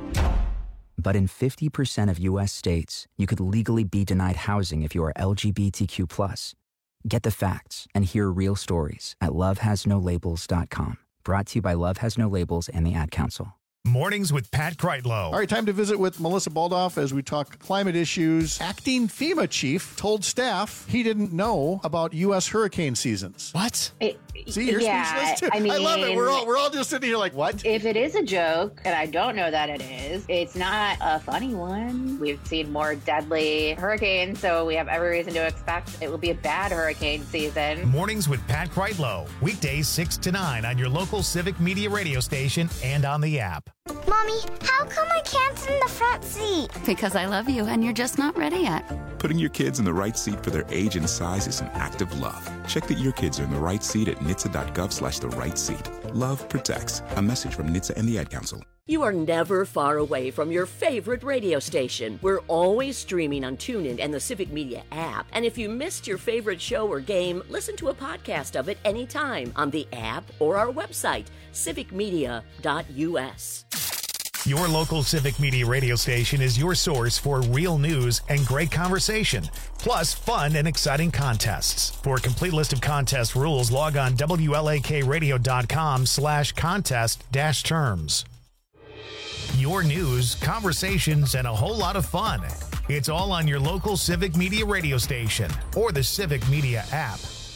But in fifty percent of U S states, you could legally be denied housing if you are L G B T Q plus. Get the facts and hear real stories at love has no labels dot com. Brought to you by Love Has No Labels and the Ad Council. Mornings with Pat Kreitlow. All right, time to visit with Melissa Baldoff as we talk climate issues. Acting FEMA chief told staff he didn't know about U S hurricane seasons. What? It, See, you're yeah, speechless too. I mean, I love it. We're all we're all just sitting here like, what? If it is a joke, and I don't know that it is, it's not a funny one. We've seen more deadly hurricanes, so we have every reason to expect it will be a bad hurricane season. Mornings with Pat Kreitlow. Weekdays six to nine on your local Civic Media radio station and on the app. Mommy, how come I can't sit in the front seat? Because I love you and you're just not ready yet. Putting your kids in the right seat for their age and size is an act of love. Check that your kids are in the right seat at N H T S A dot gov slash the right seat. Love protects. A message from N H T S A and the Ad Council. You are never far away from your favorite radio station. We're always streaming on TuneIn and the Civic Media app. And if you missed your favorite show or game, listen to a podcast of it anytime on the app or our website, civic media dot U S. Your local Civic Media radio station is your source for real news and great conversation, plus fun and exciting contests. For a complete list of contest rules, log on W L A K radio dot com slash contest dash terms. Your news, conversations, and a whole lot of fun. It's all on your local Civic Media radio station or the Civic Media app.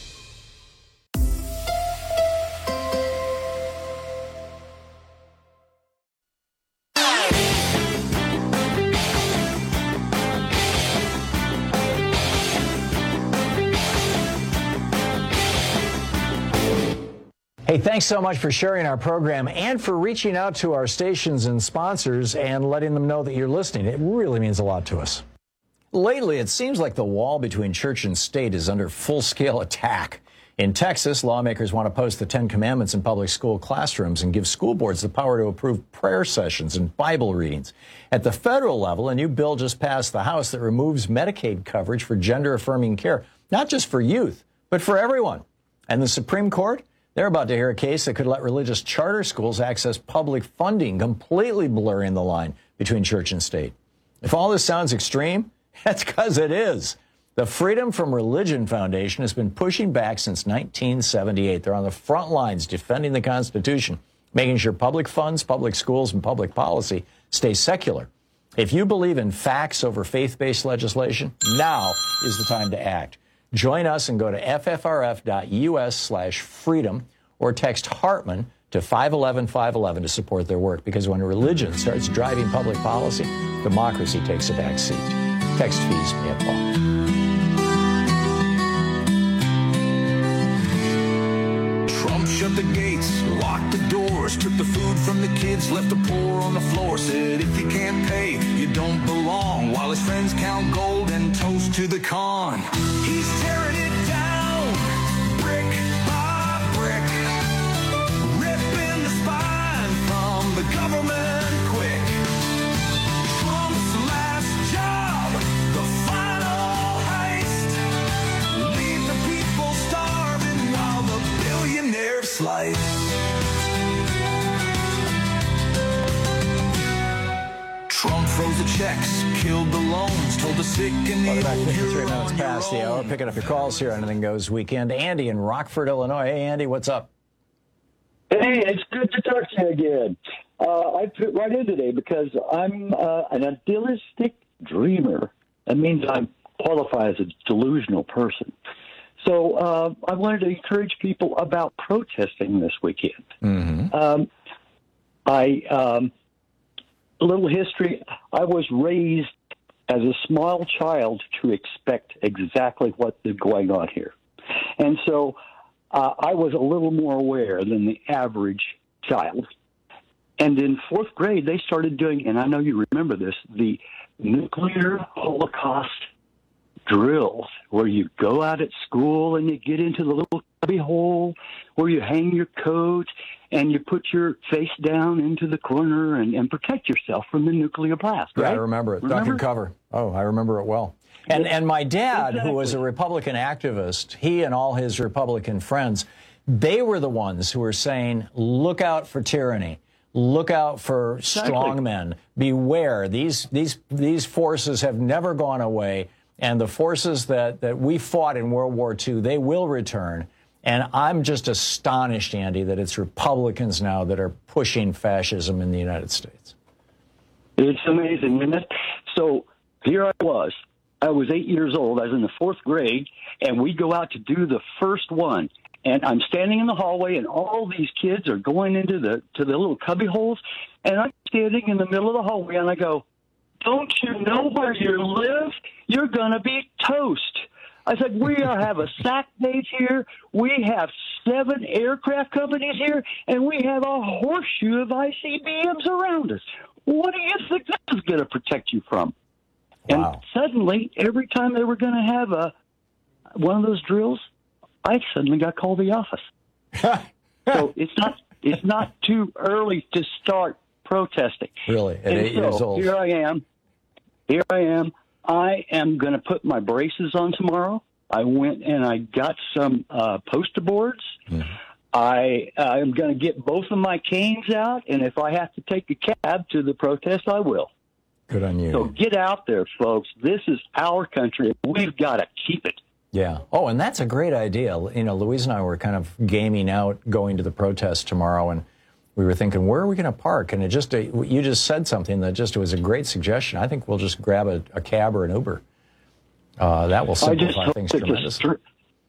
Hey, thanks so much for sharing our program and for reaching out to our stations and sponsors and letting them know that you're listening. It really means a lot to us. Lately, it seems like the wall between church and state is under full-scale attack. In Texas, lawmakers want to post the Ten Commandments in public school classrooms and give school boards the power to approve prayer sessions and Bible readings. At the federal level, a new bill just passed the House that removes Medicaid coverage for gender-affirming care, not just for youth, but for everyone. And the Supreme Court? They're about to hear a case that could let religious charter schools access public funding, completely blurring the line between church and state. If all this sounds extreme, that's because it is. The Freedom from Religion Foundation has been pushing back since nineteen seventy-eight. They're on the front lines defending the Constitution, making sure public funds, public schools, and public policy stay secular. If you believe in facts over faith-based legislation, now is the time to act. Join us and go to f f r f dot u s slash freedom or text Hartman to five one one five one one to support their work, because when religion starts driving public policy, democracy takes a back seat. Text fees may apply. Trump shut the gates, locked the doors, took the food from the kids, left the poor on the floor, said if you can't pay, you don't belong, while his friends count gold and toast to the con. He's tearing it down, brick by brick, ripping the spine from the government quick. Trump's last job, the final heist, leave the people starving while the billionaires slice. Trump froze the checks, killed the loans, told the sick and the old Back fifty-three you're minutes on your past the hour. own. Picking up your calls here on Anything Goes Weekend. Andy in Rockford, Illinois. Hey, Andy, what's up? Hey, it's good to talk to you again. Uh, I fit right in today because I'm uh, an idealistic dreamer. That means I qualify as a delusional person. So uh, I wanted to encourage people about protesting this weekend. Mm-hmm. Um, I um, a little history. I was raised as a small child to expect exactly what is going on here, and so uh, I was a little more aware than the average child. And in fourth grade, they started doing, and I know you remember this, the nuclear Holocaust drills, where you go out at school and you get into the little cubby hole where you hang your coat and you put your face down into the corner and, and protect yourself from the nuclear blast, right? Yeah, I remember it. Remember? Duck and cover. Oh, I remember it well. And and my dad, exactly. who was a Republican activist, he and all his Republican friends, they were the ones who were saying, look out for tyranny. Look out for exactly. strong men. Beware. These these these forces have never gone away. And the forces that, that we fought in World War Two, they will return. And I'm just astonished, Andy, that it's Republicans now that are pushing fascism in the United States. It's amazing, isn't it? So here I was. I was eight years old. I was in the fourth grade, and we go out to do the first one. And I'm standing in the hallway, and all these kids are going into the to the little cubby holes. And I'm standing in the middle of the hallway, and I go, don't you know where you live? You're going to be toast. I said, we are, have a sack base here. We have seven aircraft companies here, and we have a horseshoe of I C B Ms around us. What do you think this is going to protect you from? Wow. And suddenly, every time they were going to have a one of those drills, I suddenly got called to the office. So it's not it's not too early to start protesting. Really, at and eight so years old. Here I am. Here I am. I am going to put my braces on tomorrow. I went and I got some uh, poster boards. Mm. I I'm going to get both of my canes out, and if I have to take a cab to the protest, I will. Good on you. So get out there, folks. This is our country. We've got to keep it. Yeah. Oh, and that's a great idea. You know, Louise and I were kind of gaming out going to the protest tomorrow, and we were thinking, where are we going to park? And it just, uh, you just said something that just was a great suggestion. I think we'll just grab a, a cab or an Uber. Uh, that will simplify things tremendously. Str-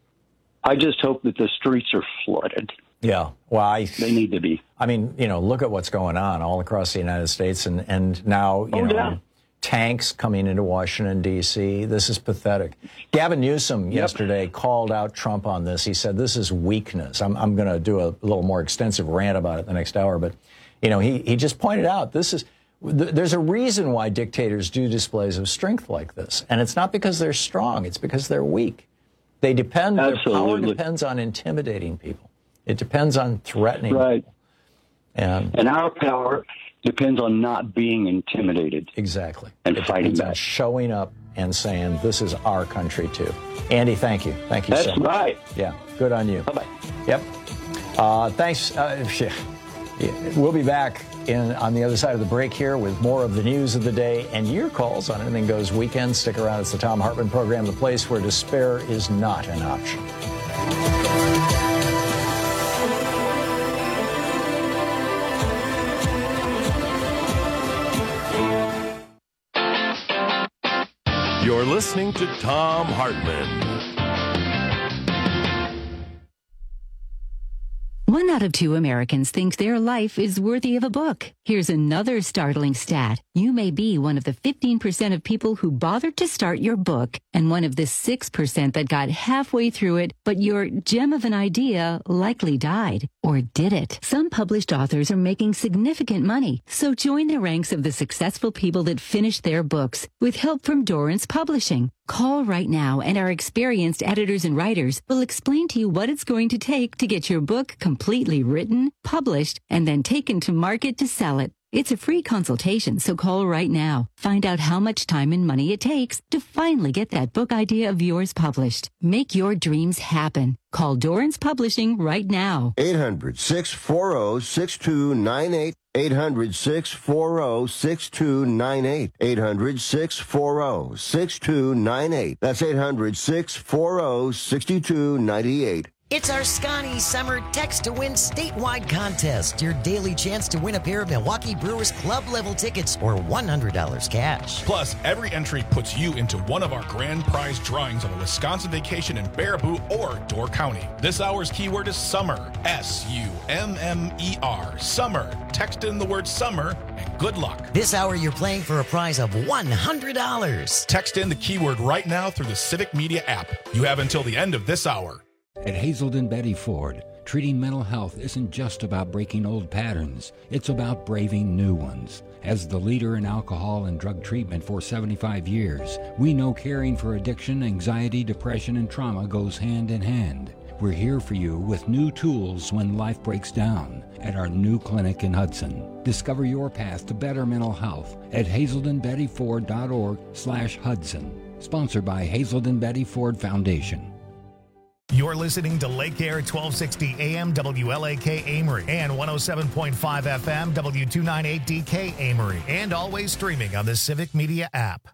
I just hope that the streets are flooded. Yeah. Well, I, they need to be. I mean, you know, look at what's going on all across the United States, and, and now, you oh, know, yeah. tanks coming into Washington, D C This is pathetic. Gavin Newsom yep. yesterday called out Trump on this. He said this is weakness. I'm, I'm going to do a little more extensive rant about it the next hour. But, you know, he, he just pointed out this is th- there's a reason why dictators do displays of strength like this. And it's not because they're strong. It's because they're weak. They depend, Absolutely. Their power depends on intimidating people. It depends on threatening right. people. And, and our power depends on not being intimidated. Exactly. And it fighting back. On showing up and saying, this is our country, too. Andy, thank you. Thank you That's so much. That's right. Yeah. Good on you. Bye-bye. Yep. Uh, thanks. Uh, we'll be back in on the other side of the break here with more of the news of the day and your calls on Anything Goes Weekend. Stick around. It's the Thom Hartmann Program, the place where despair is not an option. You're listening to Thom Hartmann. One out of two Americans thinks their life is worthy of a book. Here's another startling stat. You may be one of the fifteen percent of people who bothered to start your book and one of the six percent that got halfway through it, but your gem of an idea likely died. Or did it? Some published authors are making significant money, so join the ranks of the successful people that finished their books with help from Dorrance Publishing. Call right now and our experienced editors and writers will explain to you what it's going to take to get your book completely written, published, and then taken to market to sell it. It's a free consultation, so call right now. Find out how much time and money it takes to finally get that book idea of yours published. Make your dreams happen. Call Dorrance Publishing right now. eight hundred, six four zero, six two nine eight. eight hundred, six four zero, six two nine eight. eight hundred, six four zero, six two nine eight. That's eight hundred, six four zero, six two nine eight. It's our Scotty Summer Text to Win statewide contest. Your daily chance to win a pair of Milwaukee Brewers club level tickets or one hundred dollars cash. Plus, every entry puts you into one of our grand prize drawings of a Wisconsin vacation in Baraboo or Door County. This hour's keyword is summer. S U M M E R. Summer. Text in the word summer and good luck. This hour you're playing for a prize of one hundred dollars. Text in the keyword right now through the Civic Media app. You have until the end of this hour. At Hazelden Betty Ford, treating mental health isn't just about breaking old patterns. It's about braving new ones. As the leader in alcohol and drug treatment for seventy-five years, we know caring for addiction, anxiety, depression, and trauma goes hand in hand. We're here for you with new tools when life breaks down at our new clinic in Hudson. Discover your path to better mental health at hazelden betty ford dot org slash Hudson. Sponsored by Hazelden Betty Ford Foundation. You're listening to Lake Air twelve sixty A M W L A K Amory and one oh seven point five F M W two ninety-eight D K Amory, and always streaming on the Civic Media app.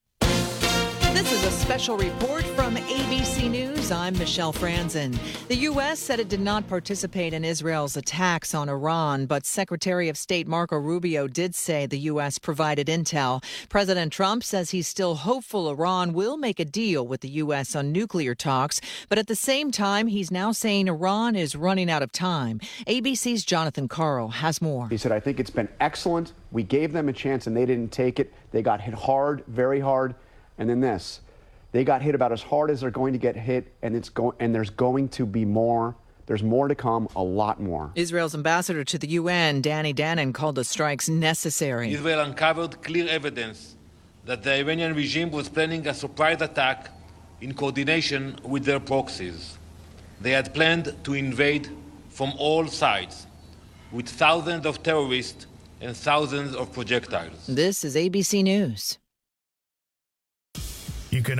This is a special report from A B C News. I'm Michelle Franzen. The U S said it did not participate in Israel's attacks on Iran, but Secretary of State Marco Rubio did say the U S provided intel. President Trump says he's still hopeful Iran will make a deal with the U S on nuclear talks, but at the same time, he's now saying Iran is running out of time. A B C's Jonathan Carl has more. He said, I think it's been excellent. We gave them a chance and they didn't take it. They got hit hard, very hard. And then this, they got hit about as hard as they're going to get hit, and it's go- and there's going to be more. There's more to come, a lot more. Israel's ambassador to the U N, Danny Danon, called the strikes necessary. Israel uncovered clear evidence that the Iranian regime was planning a surprise attack in coordination with their proxies. They had planned to invade from all sides, with thousands of terrorists and thousands of projectiles. This is A B C News. You can